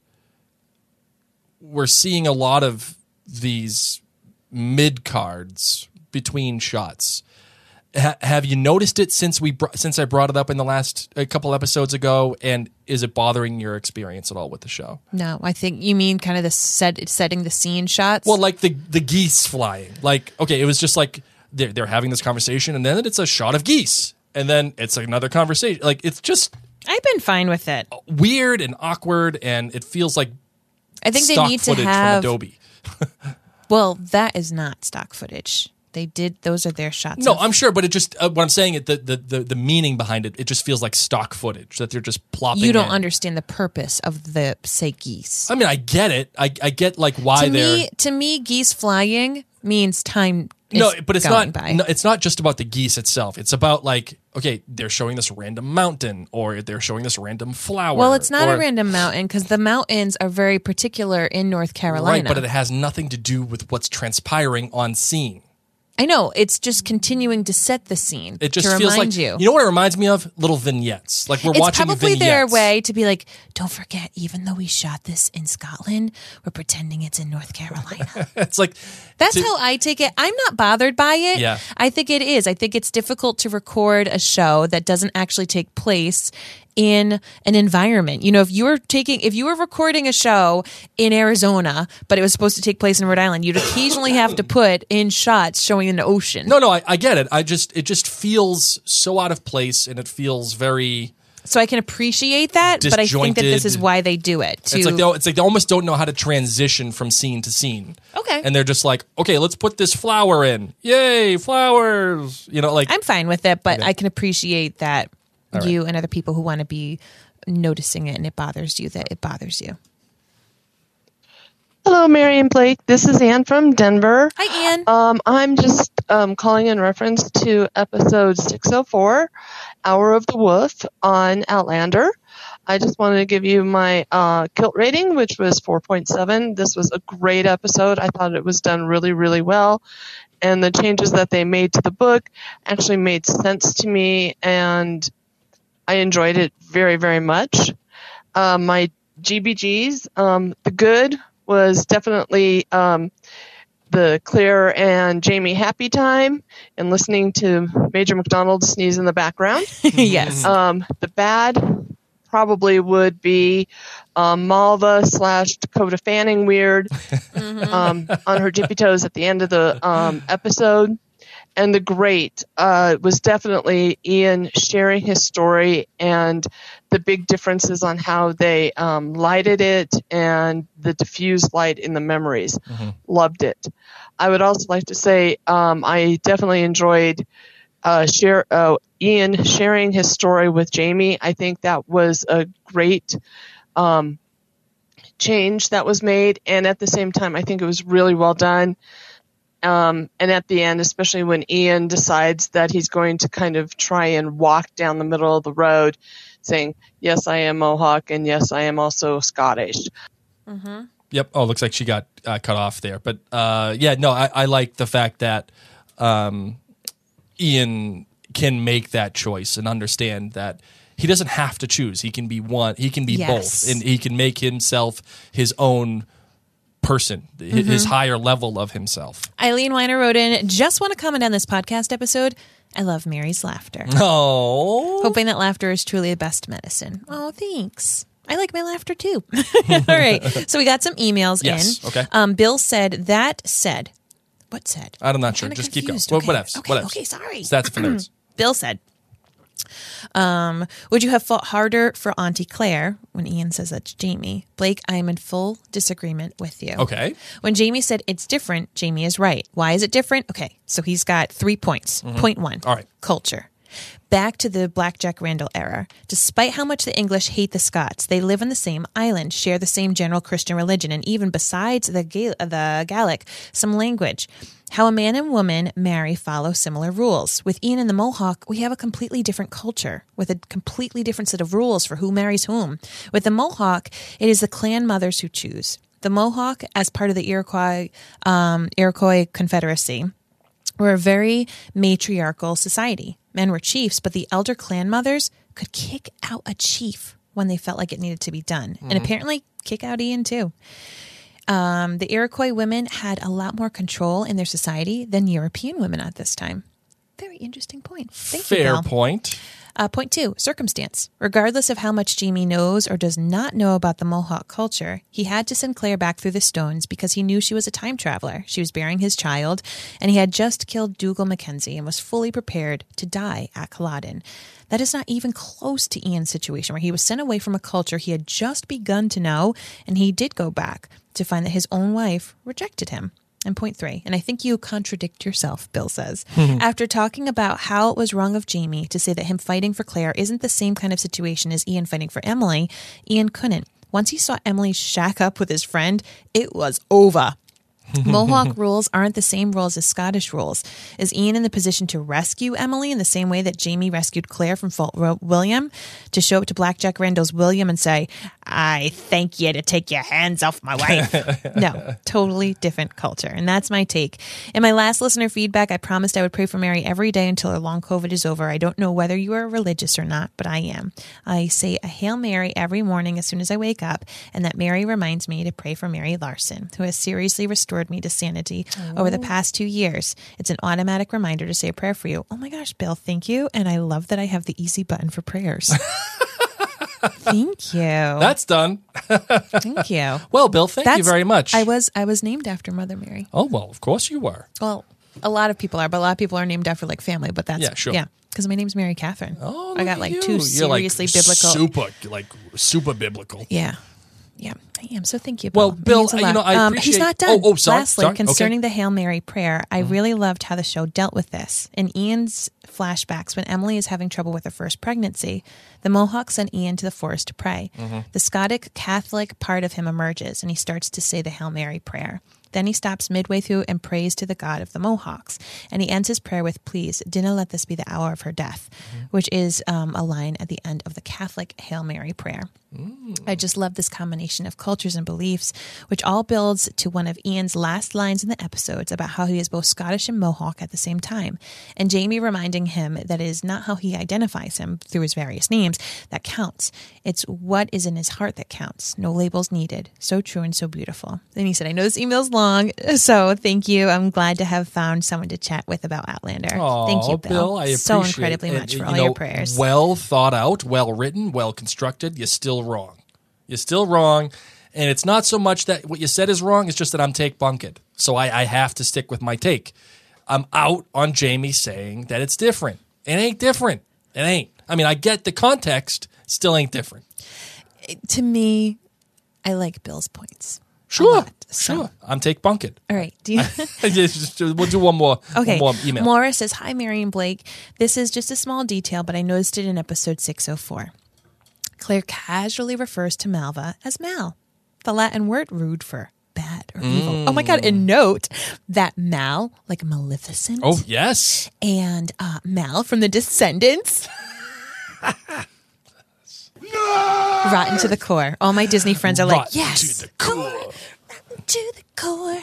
we're seeing a lot of these mid cards between shots. Have you noticed it since I brought it up in the last couple episodes ago? And is it bothering your experience at all with the show? No, I think you mean kind of the setting the scene shots. Well, like the geese flying. Like, okay, it was just like they're having this conversation, and then it's a shot of geese, and then it's another conversation. Like, it's just, I've been fine with it. Weird and awkward, and it feels like I think stock they need footage to have from Adobe. Well, that is not stock footage. Those are their shots. No, I'm sure, but it just what I'm saying, the meaning behind it, it just feels like stock footage that they're just plopping. You don't in. understand the purpose of the, say, geese. I mean, I get it. I get like why they're. To me, geese flying means time. No, but it's not. By. No, it's not just about the geese itself. It's about, like, okay, they're showing this random mountain, or they're showing this random flower. Well, it's not a random mountain, because the mountains are very particular in North Carolina. Right, but it has nothing to do with what's transpiring on scene. I know. It's just continuing to set the scene. It just to feels remind like you. You know what it reminds me of? Little vignettes. Like, we're watching vignettes. It's probably their way to be like, don't forget, even though we shot this in Scotland, we're pretending it's in North Carolina. It's like that's how I take it. I'm not bothered by it. Yeah. I think it is. I think it's difficult to record a show that doesn't actually take place in an environment. You know, if you were recording a show in Arizona, but it was supposed to take place in Rhode Island, you'd occasionally have to put in shots showing an ocean. No, I get it. It just feels so out of place, and it feels very. So I can appreciate that, but I think that this is why they do it. It's like they almost don't know how to transition from scene to scene. Okay. And they're just like, okay, let's put this flower in. Yay, flowers! You know, like, I'm fine with it, but okay. I can appreciate that. All you right. and other people who want to be noticing it and it bothers you, that it bothers you. Hello, Mary and Blake. This is Ann from Denver. Hi, Ann. I'm just calling in reference to episode 604, Hour of the Wolf on Outlander. I just wanted to give you my Kilt rating, which was 4.7. This was a great episode. I thought it was done really, really well. And the changes that they made to the book actually made sense to me, and I enjoyed it very, very much. My GBGs. The good was definitely the Claire and Jamie happy time and listening to Major McDonald sneeze in the background. Yes. The bad probably would be Malva / Dakota Fanning weird on her tippy toes at the end of the episode. And the great was definitely Ian sharing his story and the big differences on how they lighted it and the diffused light in the memories. Loved it. I would also like to say I definitely enjoyed Ian sharing his story with Jamie. I think that was a great change that was made. And at the same time, I think it was really well done. And at the end, especially when Ian decides that he's going to kind of try and walk down the middle of the road saying, yes, I am Mohawk, and yes, I am also Scottish. Yep. Oh, looks like she got cut off there. But I like the fact that Ian can make that choice and understand that he doesn't have to choose. He can be one. He can be both, and he can make himself his own person, his higher level of himself. Eileen Weiner wrote in, just want to comment on this podcast episode. I love Mary's laughter. Oh. Hoping that laughter is truly the best medicine. Oh, thanks. I like my laughter too. All right. So we got some emails in. Okay. Bill said, what said? I'm not sure. Just confused. keep going. Okay. Whatever. Okay, sorry. That's for nerds. Bill said, would you have fought harder for Auntie Claire? When Ian says that to Jamie. Blake, I am in full disagreement with you. Okay. When Jamie said it's different, Jamie is right. Why is it different? Okay, so he's got 3 points. Point 1. All right. Culture. Back to the Black Jack Randall era. Despite how much the English hate the Scots, they live on the same island, share the same general Christian religion, and even besides the Gaelic, some language. How a man and woman marry follow similar rules. With Ian and the Mohawk, we have a completely different culture with a completely different set of rules for who marries whom. With the Mohawk, it is the clan mothers who choose. The Mohawk, as part of the Iroquois Confederacy, were a very matriarchal society. Men were chiefs, but the elder clan mothers could kick out a chief when they felt like it needed to be done. And apparently kick out Ian too. The Iroquois women had a lot more control in their society than European women at this time. Very interesting point. Thank you, Bill. Fair point. Point 2, circumstance. Regardless of how much Jamie knows or does not know about the Mohawk culture, he had to send Claire back through the stones because he knew she was a time traveler. She was bearing his child, and he had just killed Dougal Mackenzie and was fully prepared to die at Culloden. That is not even close to Ian's situation, where he was sent away from a culture he had just begun to know, and he did go back to find that his own wife rejected him. And point 3, and I think you contradict yourself, Bill says. After talking about how it was wrong of Jamie to say that him fighting for Claire isn't the same kind of situation as Ian fighting for Emily, Ian couldn't. Once he saw Emily shack up with his friend, it was over. Mohawk rules aren't the same rules as Scottish rules. Is Ian in the position to rescue Emily in the same way that Jamie rescued Claire from Fort William? To show up to Black Jack Randall's William and say, I thank you to take your hands off my wife. No, totally different culture. And that's my take. In my last listener feedback, I promised I would pray for Mary every day until her long COVID is over. I don't know whether you are religious or not, but I am. I say a Hail Mary every morning as soon as I wake up, and that Mary reminds me to pray for Mary Larson, who has seriously restored me to sanity over the past 2 years. It's an automatic reminder to say a prayer for you. Oh my gosh, Bill, thank you. And I love that I have the easy button for prayers. Thank you. That's done. Thank you. Well, Bill, thank you very much. I was named after Mother Mary. Oh, well, of course you were. Well, a lot of people are, but a lot of people are named after like family, but that's yeah, because my name's Mary Catherine. Oh, I got like you. 2 You're seriously like biblical. Super biblical. Yeah. Yeah, I am. So thank you, Bill. Well, Bill, I appreciate... He's not done. Oh, sorry. Lastly, concerning the Hail Mary prayer, I really loved how the show dealt with this. In Ian's flashbacks, when Emily is having trouble with her first pregnancy, the Mohawk sent Ian to the forest to pray. The Scotic Catholic part of him emerges, and he starts to say the Hail Mary prayer. Then he stops midway through and prays to the God of the Mohawks. And he ends his prayer with, please, dinna let this be the hour of her death, which is a line at the end of the Catholic Hail Mary prayer. I just love this combination of cultures and beliefs, which all builds to one of Ian's last lines in the episodes about how he is both Scottish and Mohawk at the same time. And Jamie reminding him that it is not how he identifies him through his various names that counts. It's what is in his heart that counts. No labels needed. So true and so beautiful. Then he said, I know this email's long, so thank you. I'm glad to have found someone to chat with about Outlander. Thank you, Bill. I appreciate so incredibly much for all your prayers. Well thought out, well written, well constructed. You're still wrong. You're still wrong. And it's not so much that what you said is wrong, it's just that I'm take bunked. So I have to stick with my take. I'm out on Jamie saying that it's different. It ain't different. It ain't. I mean, I get the context, still ain't different. To me, I like Bill's points. Sure. I'm take bunked. All right. Do you? We'll do one more. Okay. One more email. Maura says, hi, Mary and Blake. This is just a small detail, but I noticed it in episode 604. Claire casually refers to Malva as Mal, the Latin word rude for bad or evil. Oh my God. And note that Mal, like Maleficent. Oh, yes. And Mal from The Descendants. Rotten to the core. All my Disney friends are like, yes. To the core. Rotten to the core.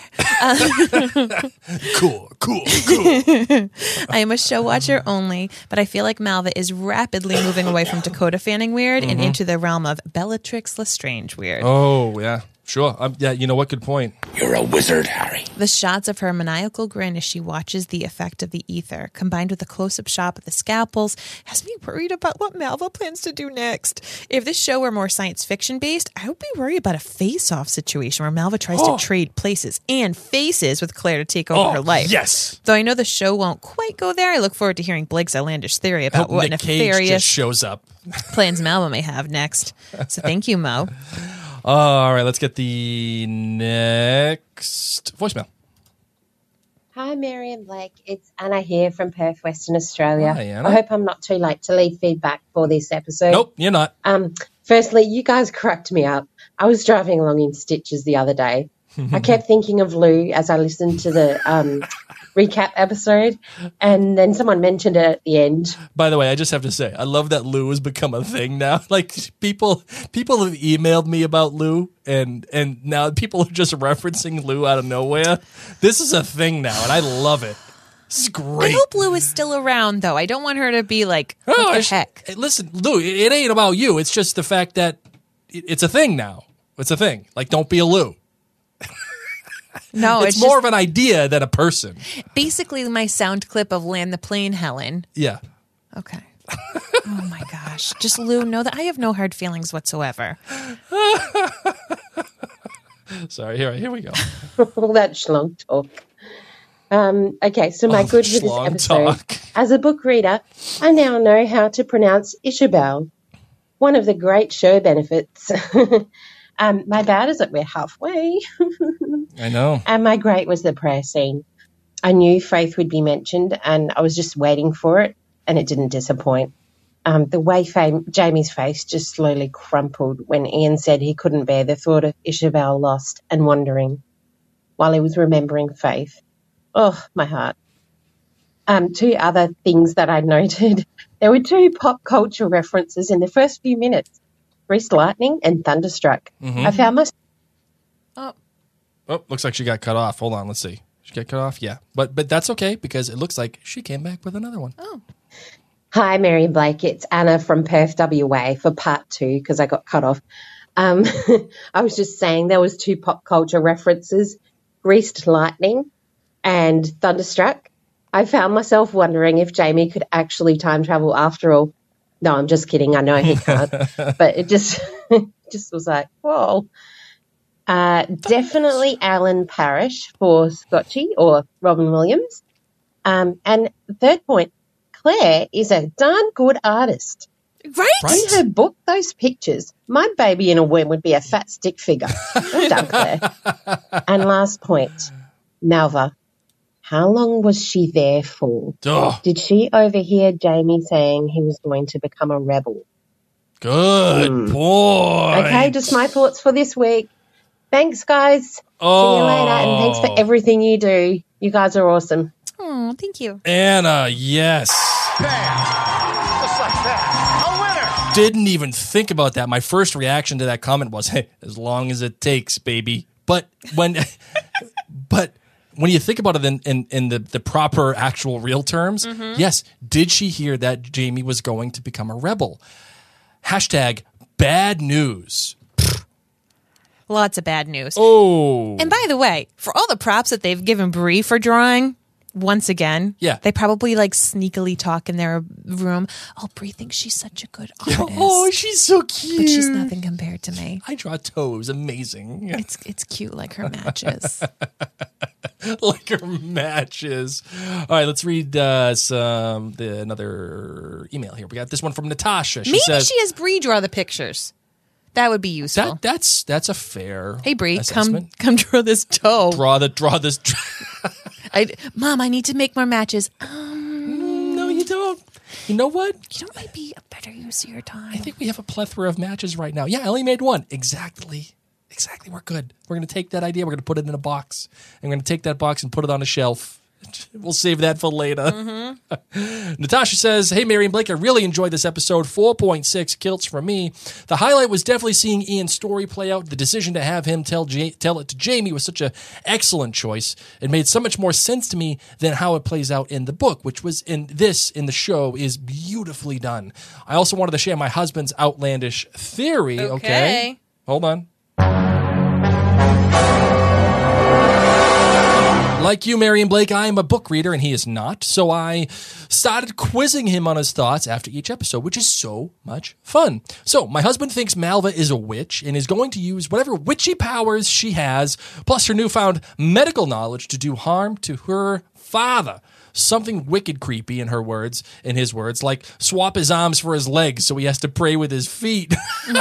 Cool. I am a show watcher only, but I feel like Malva is rapidly moving away from Dakota fanning weird and into the realm of Bellatrix Lestrange weird. Oh, yeah. Sure. Yeah, you know what? Good point. You're a wizard, Harry. The shots of her maniacal grin as she watches the effect of the ether, combined with a close-up shot of the scalpels, has me worried about what Malva plans to do next. If this show were more science fiction-based, I would be worried about a face-off situation where Malva tries to trade places and faces with Claire to take over her life. Yes. Though I know the show won't quite go there, I look forward to hearing Blake's outlandish theory about what Nick Cage nefarious just shows up. plans Malva may have next. So thank you, Mo. All right, let's get the next voicemail. Hi, Mary and Blake. It's Anna here from Perth, Western Australia. Hi, Anna. I hope I'm not too late to leave feedback for this episode. Nope, you're not. Firstly, you guys cracked me up. I was driving along in stitches the other day. I kept thinking of Lou as I listened to the recap episode, and then someone mentioned it at the end. By the way, I just have to say, I love that Lou has become a thing now. Like people have emailed me about Lou, and now people are just referencing Lou out of nowhere. This is a thing now, and I love it. This is great. I hope Lou is still around, though. I don't want her to be like, what the heck? Listen, Lou, it ain't about you. It's just the fact that it's a thing now. It's a thing. Like, don't be a Lou. No, it's more of an idea than a person. Basically, my sound clip of Land the Plane, Helen. Yeah. Okay. Oh my gosh. Just Lou, know that I have no hard feelings whatsoever. Sorry, here we go. All that schlong talk. Okay, so my good for this episode. As a book reader, I now know how to pronounce Isabel, one of the great show benefits. My bad is that we're halfway. I know. And my great was the prayer scene. I knew Faith would be mentioned, and I was just waiting for it, and it didn't disappoint. The way Jamie's face just slowly crumpled when Ian said he couldn't bear the thought of Isabel lost and wandering while he was remembering Faith. Oh, my heart. Two other things that I noted. There were two pop culture references in the first few minutes. Greased Lightning and Thunderstruck. Mm-hmm. I found myself... Oh, looks like she got cut off. Hold on, let's see. She got cut off? Yeah. But that's okay because it looks like she came back with another one. Oh. Hi, Mary and Blake. It's Anna from Perth, WA for part 2 because I got cut off. I was just saying there was two pop culture references, Greased Lightning and Thunderstruck. I found myself wondering if Jamie could actually time travel after all. No, I'm just kidding. I know he can't. But it just was like, whoa. Definitely Alan Parrish for Scotchy or Robin Williams. And third point, Claire is a darn good artist. Right? In her book, those pictures, my baby in a worm would be a fat stick figure. Well done, Claire. And last point, Malva. How long was she there for? Did she overhear Jamie saying he was going to become a rebel? Good boy. Okay, just my thoughts for this week. Thanks, guys. See you later, and thanks for everything you do. You guys are awesome. Oh, thank you. Anna, yes. Bam! Just like that. A winner! Didn't even think about that. My first reaction to that comment was, hey, as long as it takes, baby. But when you think about it in the proper actual real terms, yes, did she hear that Jamie was going to become a rebel? Hashtag bad news. Lots of bad news. Oh. And by the way, for all the props that they've given Brie for drawing, once again, they probably like sneakily talk in their room. Oh, Brie thinks she's such a good artist. Oh, she's so cute. But she's nothing compared to me. I draw toes. Amazing. It's cute like her matches. Like her matches. All right, let's read another email here. We got this one from Natasha. Maybe she has Brie draw the pictures. That would be useful. That's a fair. Hey Brie, assessment. come draw this toe. Draw this. Mom, I need to make more matches. No, you don't. You know what? You know, might be a better use of your time. I think we have a plethora of matches right now. Yeah, Ellie made one. Exactly. We're good. We're going to take that idea. We're going to put it in a box. I'm going to take that box and put it on a shelf. We'll save that for later. Natasha says, hey, Mary and Blake, I really enjoyed this episode. 4.6 kilts for me. The highlight was definitely seeing Ian's story play out. The decision to have him tell it to Jamie was such an excellent choice. It made so much more sense to me than how it plays out in the book, which was in the show is beautifully done. I also wanted to share my husband's outlandish theory. Okay. Hold on. Like you, Mary and Blake, I am a book reader and he is not, so I started quizzing him on his thoughts after each episode, which is so much fun. So, my husband thinks Malva is a witch and is going to use whatever witchy powers she has, plus her newfound medical knowledge to do harm to her father. Something wicked creepy in his words, like swap his arms for his legs so he has to pray with his feet.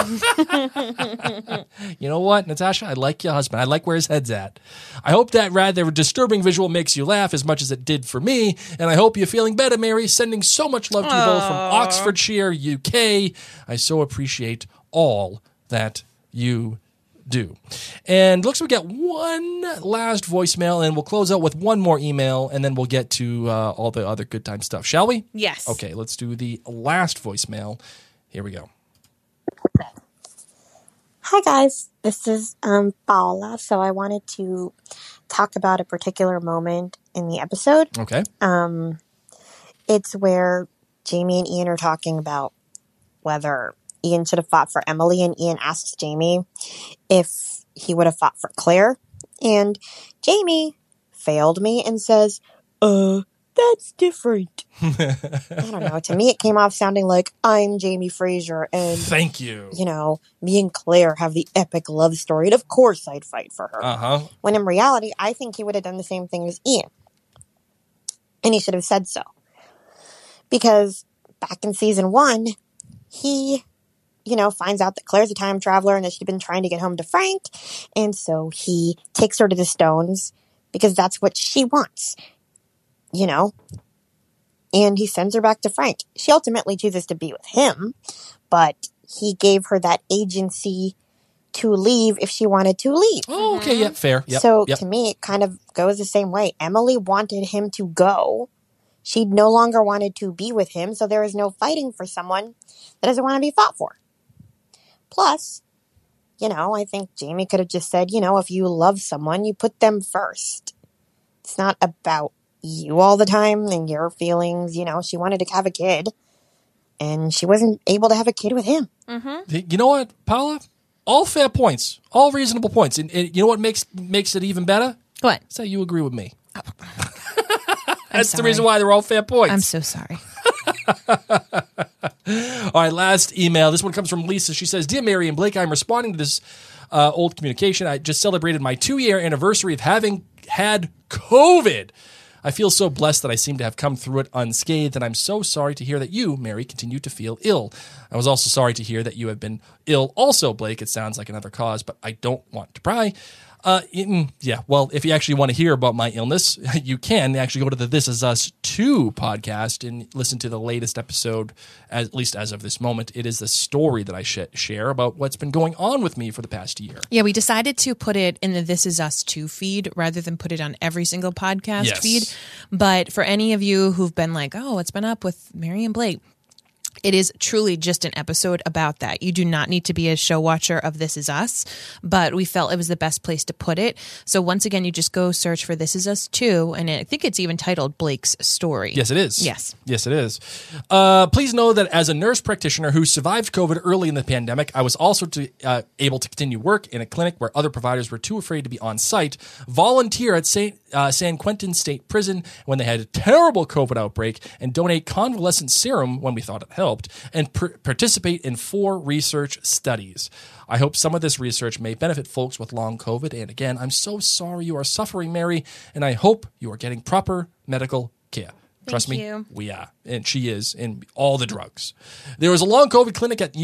You know what, Natasha? I like your husband. I like where his head's at. I hope that rather disturbing visual makes you laugh as much as it did for me, and I hope you're feeling better, Mary. Sending so much love to you both from Oxfordshire, UK. I so appreciate all that you do. And looks like we got one last voicemail, and we'll close out with one more email, and then we'll get to all the other good time stuff. Shall we? Yes. Okay, let's do the last voicemail. Here we go. Hi guys, this is Paola. So I wanted to talk about a particular moment in the episode. Okay. It's where Jamie and Ian are talking about whether Ian should have fought for Emily, and Ian asks Jamie if he would have fought for Claire, and Jamie failed me and says, that's different. I don't know. To me, it came off sounding like I'm Jamie Fraser and thank you. You know, me and Claire have the epic love story, and of course I'd fight for her. When in reality, I think he would have done the same thing as Ian, and he should have said so, because back in season 1, he finds out that Claire's a time traveler and that she'd been trying to get home to Frank. And so he takes her to the Stones because that's what she wants, and he sends her back to Frank. She ultimately chooses to be with him, but he gave her that agency to leave if she wanted to leave. Oh, okay. Yeah, fair. Yep, so to me, it kind of goes the same way. Emily wanted him to go. She no longer wanted to be with him. So there is no fighting for someone that doesn't want to be fought for. Plus, I think Jamie could have just said, if you love someone, you put them first. It's not about you all the time and your feelings. She wanted to have a kid, and she wasn't able to have a kid with him. You know what, Paula? All fair points. All reasonable points. And you know what makes it even better? What? So you agree with me. That's the reason why they're all fair points. I'm so sorry. All right, last email. This one comes from Lisa. She says, Dear Mary and Blake, I'm responding to this old communication. I just celebrated my 2-year anniversary of having had COVID. I feel so blessed that I seem to have come through it unscathed, and I'm so sorry to hear that you, Mary, continue to feel ill. I was also sorry to hear that you have been ill also, Blake. It sounds like another cause, but I don't want to pry. Yeah, well, if you actually want to hear about my illness, you can actually go to the This Is Us 2 podcast and listen to the latest episode, at least as of this moment. It is the story that I share about what's been going on with me for the past year. Yeah, we decided to put it in the This Is Us 2 feed rather than put it on every single podcast feed. But for any of you who've been like, oh, what's been up with Mary and Blake? It is truly just an episode about that. You do not need to be a show watcher of This Is Us, but we felt it was the best place to put it. So once again, you just go search for This Is Us 2, and I think it's even titled Blake's Story. Yes, it is. Yes. Yes, it is. Please know that as a nurse practitioner who survived COVID early in the pandemic, I was also able to continue work in a clinic where other providers were too afraid to be on site, volunteer at San Quentin State Prison when they had a terrible COVID outbreak, and donate convalescent serum when we thought it helped, and participate in 4 research studies. I hope some of this research may benefit folks with long COVID. And again, I'm so sorry you are suffering, Mary, and I hope you are getting proper medical care. Trust me, we are. And she is in all the drugs. There was a long COVID clinic at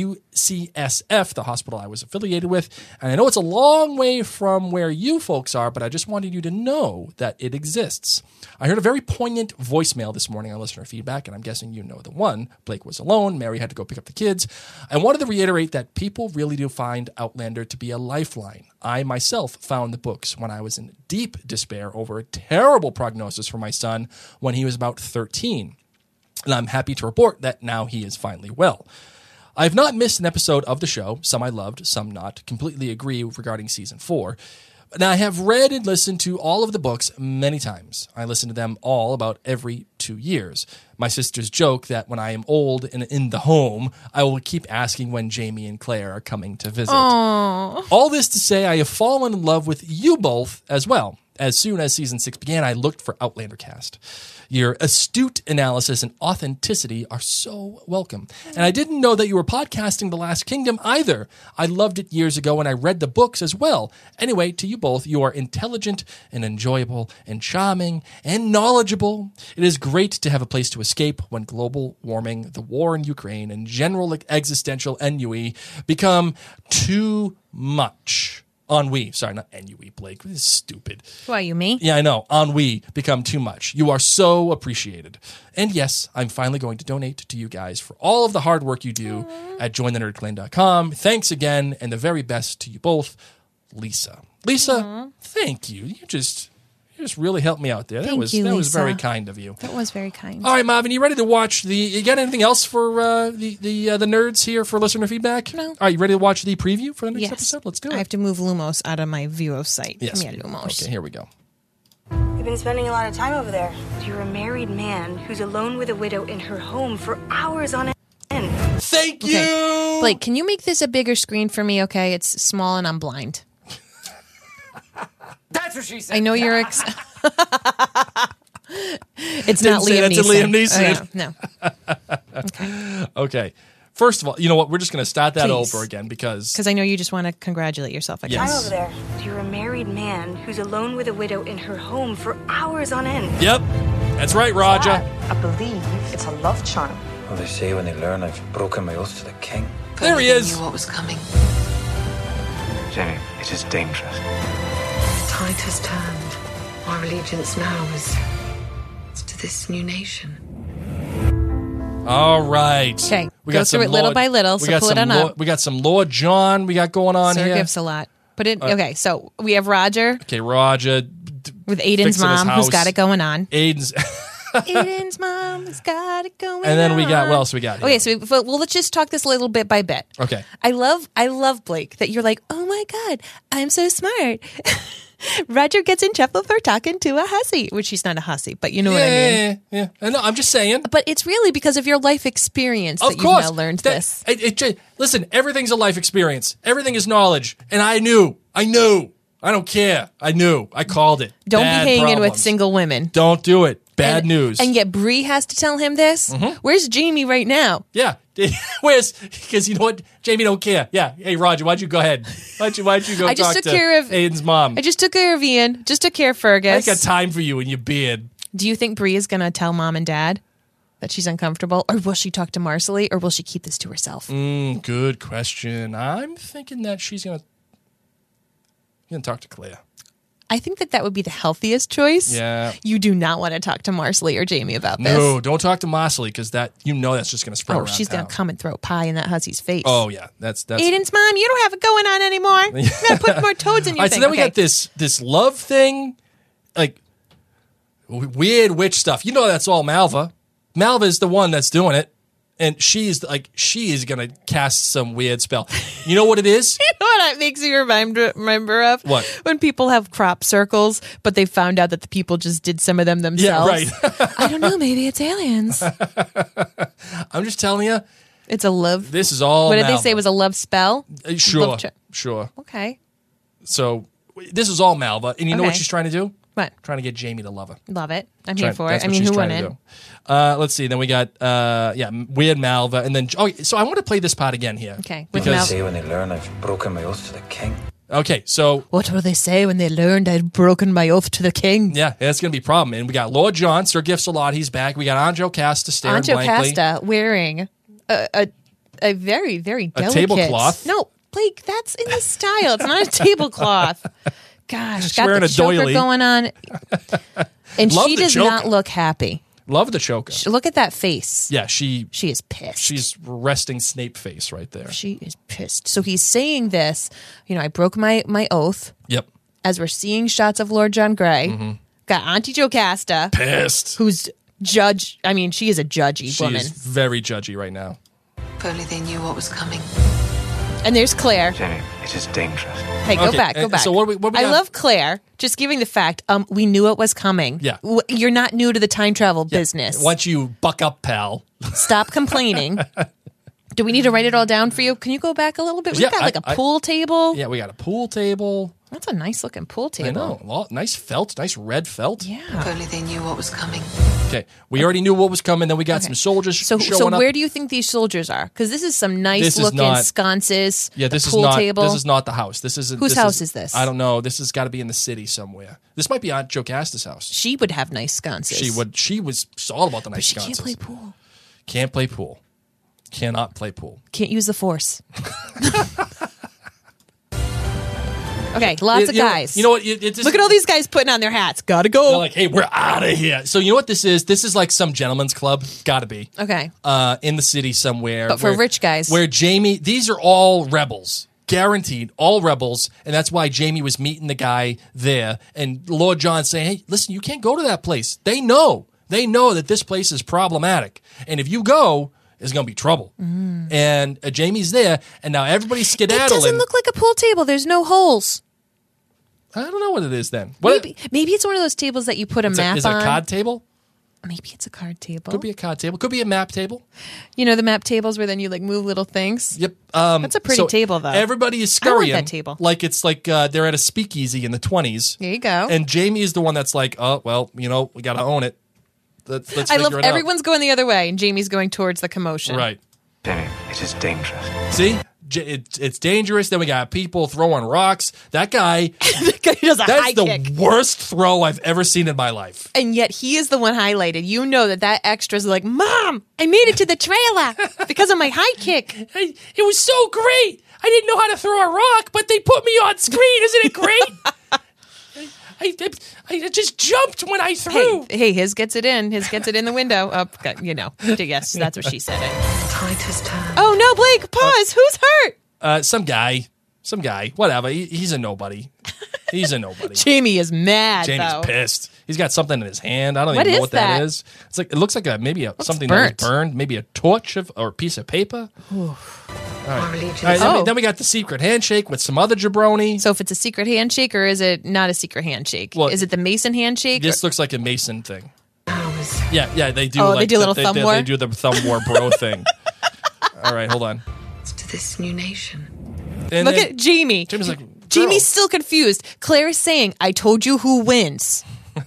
UCSF, the hospital I was affiliated with. And I know it's a long way from where you folks are, but I just wanted you to know that it exists. I heard a very poignant voicemail this morning on listener feedback, and I'm guessing you know the one. Blake was alone. Mary had to go pick up the kids. I wanted to reiterate that people really do find Outlander to be a lifeline. I myself found the books when I was in deep despair over a terrible prognosis for my son when he was about 13. And I'm happy to report that now he is finally well. I've not missed an episode of the show. Some I loved, some not. Completely agree regarding season 4. Now, I have read and listened to all of the books many times. I listen to them all about every 2 years. My sisters joke that when I am old and in the home, I will keep asking when Jamie and Claire are coming to visit. Aww. All this to say, I have fallen in love with you both as well. As soon as season 6 began, I looked for Outlander cast. Your astute analysis and authenticity are so welcome. And I didn't know that you were podcasting The Last Kingdom either. I loved it years ago and I read the books as well. Anyway, to you both, you are intelligent and enjoyable and charming and knowledgeable. It is great to have a place to escape when global warming, the war in Ukraine, and general existential ennui become too much. Ennui. Sorry, not ennui, Blake. This is stupid. Why, you me? Yeah, I know. Ennui become too much. You are so appreciated. And yes, I'm finally going to donate to you guys for all of the hard work you do at jointhenerdclan.com. Thanks again, and the very best to you both, Lisa. Lisa, thank you. You just really helped me out there. That was very kind of you. That was very kind. All right, Marvin, you ready to watch you got anything else for the nerds here for listener feedback? No. All right, you ready to watch the preview for the next episode? Let's do it. I have to move Lumos out of my view of sight. Yes. Come here, Lumos. Okay, here we go. You've been spending a lot of time over there. You're a married man who's alone with a widow in her home for hours on end. Thank you! Blake, can you make this a bigger screen for me, okay? It's small and I'm blind. That's what she said. I know you're it's not Liam Neeson. Liam Neeson. No. Okay. First of all, you know what? We're just going to start that over again because I know you just want to congratulate yourself. I guess. I'm over there. You're a married man who's alone with a widow in her home for hours on end. Yep. That's right, Roger. I believe it's a love charm. Well, they say when they learn I've broken my oath to the king. There he is. Knew what was coming. Jenny, it is dangerous. The tide has turned. Our allegiance now is to this new nation. All right. Okay. Go through it little by little. So pull it on up. We got some Lord John we got going on Sir here. gives a lot. Put it. Okay. So we have Roger. Okay, Roger. With Aiden's mom, who's got it going on. Aiden's mom has got it going on. And then we got, what else we got here? Okay, so let's just talk this a little bit by bit. Okay. I love Blake, that you're like, oh my God, I'm so smart. Roger gets in trouble for talking to a hussy, which she's not a hussy, but you know what I mean. Yeah. I know, I'm just saying. But it's really because of your life experience that you've now learned this. Listen, everything's a life experience. Everything is knowledge. And I knew. I don't care. I knew. I called it. Don't Bad be hanging problems. with single women. Don't do it. Bad news. And yet Bree has to tell him this? Mm-hmm. Where's Jamie right now? Yeah. Because you know what? Jamie don't care. Yeah. Hey, Roger, why'd you go ahead? Why'd you go talk to Aiden's mom? I just took care of Ian. Just took care of Fergus. I ain't got time for you and your beard. Do you think Bree is going to tell mom and dad that she's uncomfortable? Or will she talk to Marcelly? Or will she keep this to herself? Good question. I'm thinking that she's going to... You can talk to Claire. I think that would be the healthiest choice. Yeah. You do not want to talk to Marcelly or Jamie about this. No, don't talk to Marcelly because that's just going to spread around she's town. going to come and throw pie in that hussy's face. Oh, yeah. That's Aiden's mom, you don't have it going on anymore. You got to put more toads in your All right, thing. so then we got this love thing, like weird witch stuff. You know that's all Malva. Malva is the one that's doing it. And she is going to cast some weird spell. You know what it is? You know what it makes you remember of? What? When people have crop circles, but they found out that the people just did some of them themselves. Yeah, right. I don't know. Maybe it's aliens. I'm just telling you. It's a love. This is all What did Malva. they say was a love spell? Sure. Sure. Okay. So this is all Malva. And you know what Okay. she's trying to do? What? Trying to get Jamie to love her. Love it. I'm here for it. That's I what mean, she's who trying won to it? do. Let's see. Then we got weird Malva, and then so I want to play this part again here. Okay. What do they say when they learn I've broken my oath to the king? Okay, so what will they say when they learned I'd broken my oath to the king? Yeah, that's going to be a problem. And we got Lord John, Sir Gifts-a-Lot, he's back. We got Anjo Casta staring Anjo blankly. Casta wearing a very, very delicate tablecloth? No, Blake, that's in the style. It's not a tablecloth. Gosh, She's got wearing the a choker doily. going on. And Love she the does choker. not look happy. Love the choker. Look at that face. Yeah, she is pissed. She's resting Snape face right there. She is pissed. So he's saying this, I broke my oath. Yep. As we're seeing shots of Lord John Grey. Mm-hmm. Got Auntie Jocasta. Pissed. Who's judge. I mean, she is a judgy She woman. is very judgy right now. If only they knew what was coming. And there's Claire. Jenny, it is dangerous. Hey, go Okay, back. so what we I got? love Claire. Just giving the fact, we knew it was coming. Yeah. You're not new to the time travel business. Why don't you buck up, pal? Stop complaining. Do we need to write it all down for you? Can you go back a little bit? We've Yeah, got like a pool table. Yeah, we got a pool table. That's a nice looking pool table. I know. Nice felt, nice red felt. Yeah. If only they knew what was coming. Okay, we already knew what was coming. Then we got some soldiers So showing up. where do you think these soldiers are? Because this is some nice This is looking not- sconces. Yeah, this the is pool not. table. This is not the house. This isn't. Whose house is this? I don't know. This has got to be in the city somewhere. This might be Aunt Jocasta's house. She would have nice sconces. She would. She was all about the nice She sconces. can't play pool. Can't play pool. Cannot play pool. Can't use the force. Okay, lots of You know- guys. you know what? It just- Look at all these guys putting on their hats. Gotta go. They're like, hey, we're out of here. So you know what this is? This is like some gentleman's club. Got to be. Okay. In the city somewhere. But for rich guys. Where Jamie, these are all rebels. Guaranteed, all rebels. And that's why Jamie was meeting the guy there. And Lord John's saying, hey, listen, you can't go to that place. They know. They know that this place is problematic. And if you go, there's going to be trouble. And Jamie's there. And now everybody's skedaddling. It doesn't look like a pool table. There's no holes. I don't know what it is then. What Maybe it's one of those tables that you put a map is it on. a card table? Maybe it's a card table. Could be a card table. Could be a map table. You know the map tables where then you like move little things? Yep. That's a pretty so table, though. Everybody is I like scurrying. that table. Like it's like they're at a speakeasy in the 20s. There you go. And Jamie is the one that's like, oh, well, we got to own it. Let's I love figure it everyone's going the other way and Jamie's going towards the commotion. out. Right. Jenny, it is dangerous. See? It's dangerous. Then we got people throwing rocks. That guy, He does a high that's the kick. worst throw I've ever seen in my life. And yet he is the one highlighted. You know that extra's like, Mom, I made it to the trailer because of my high kick. It was so great. I didn't know how to throw a rock, but they put me on screen. Isn't it great? I just jumped when I threw. Hey, his gets it in. His gets it in the window. Yes, that's what she said. Tide has turned. Oh no, Blake, pause. Who's hurt? Some guy, whatever. He's a nobody. He's a nobody. Jamie is mad. Jamie's though. pissed. He's got something in his hand. I don't What even know is what that that? is. It's like it looks like something burnt. that was burned. Maybe a torch or a piece of paper. All right. Oh. Then we got the secret handshake with some other jabroni. So if it's a secret handshake or is it not a secret handshake? Well, is it the Mason handshake? This looks like a Mason thing. Yeah, they do. Oh, like they do a little thumb war? They do the thumb war bro thing. All right, hold on. To this new nation. And Look then at Jamie. Jamie's like, Jamie's still confused. Claire is saying, I told you who wins.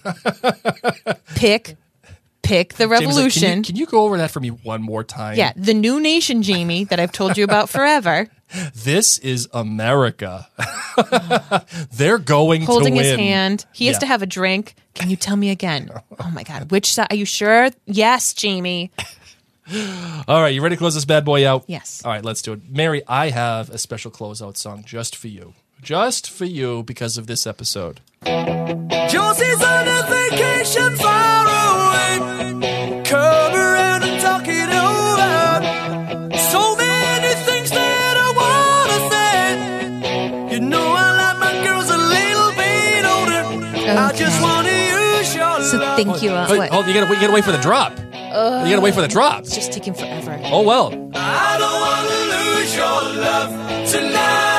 Pick the Jamie's like, revolution. can you go over that for me one more time? Yeah, the new nation, Jamie, that I've told you about forever. This is America. They're going Holding to win. his hand. He has Yeah. to have a drink. Can you tell me again? Oh my God. Which side? Are you sure? Yes, Jamie. All right, you ready to close this bad boy out? Yes. All right, let's do it. Mary, I have a special closeout song just for you. Just for you because of this episode. Josie's on a vacation far away. Come around and talk it over. So many things that I wanna say. You know I like my girls a little bit older. I just wanna use your love. So thank you. Wait, hold, you gotta wait for the drop. You gotta wait for the drop. It's just taking forever. Oh well. I don't wanna lose your love tonight.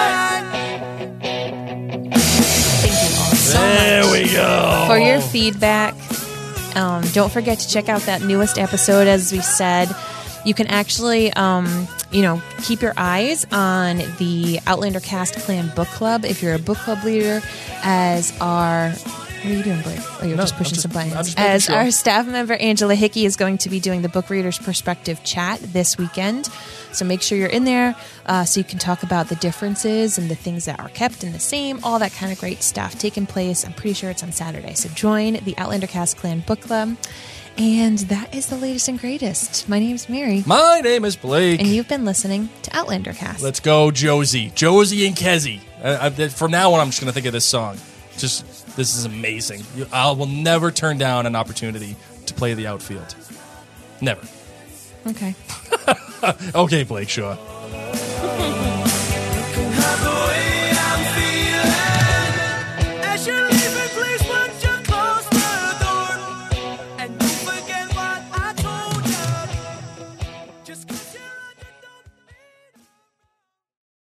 There we go. For your feedback, don't forget to check out that newest episode. As we said, you can actually, keep your eyes on the Outlander Cast Clan Book Club if you're a book club leader. As our what are you doing, Blake? Oh, you're just pushing some buttons. As our staff member Angela Hickey is going to be doing the Book Reader's Perspective chat this weekend. So make sure you're in there so you can talk about the differences and the things that are kept and the same, all that kind of great stuff taking place. I'm pretty sure it's on Saturday. So join the Outlander Cast Clan Book Club. And that is the latest and greatest. My name's Mary. My name is Blake. And you've been listening to Outlander Cast. Let's go, Josie. Josie and Kezzy. From now on, I'm just going to think of this song. This is amazing. I will never turn down an opportunity to play the outfield. Never. Okay. Okay, Blake, sure.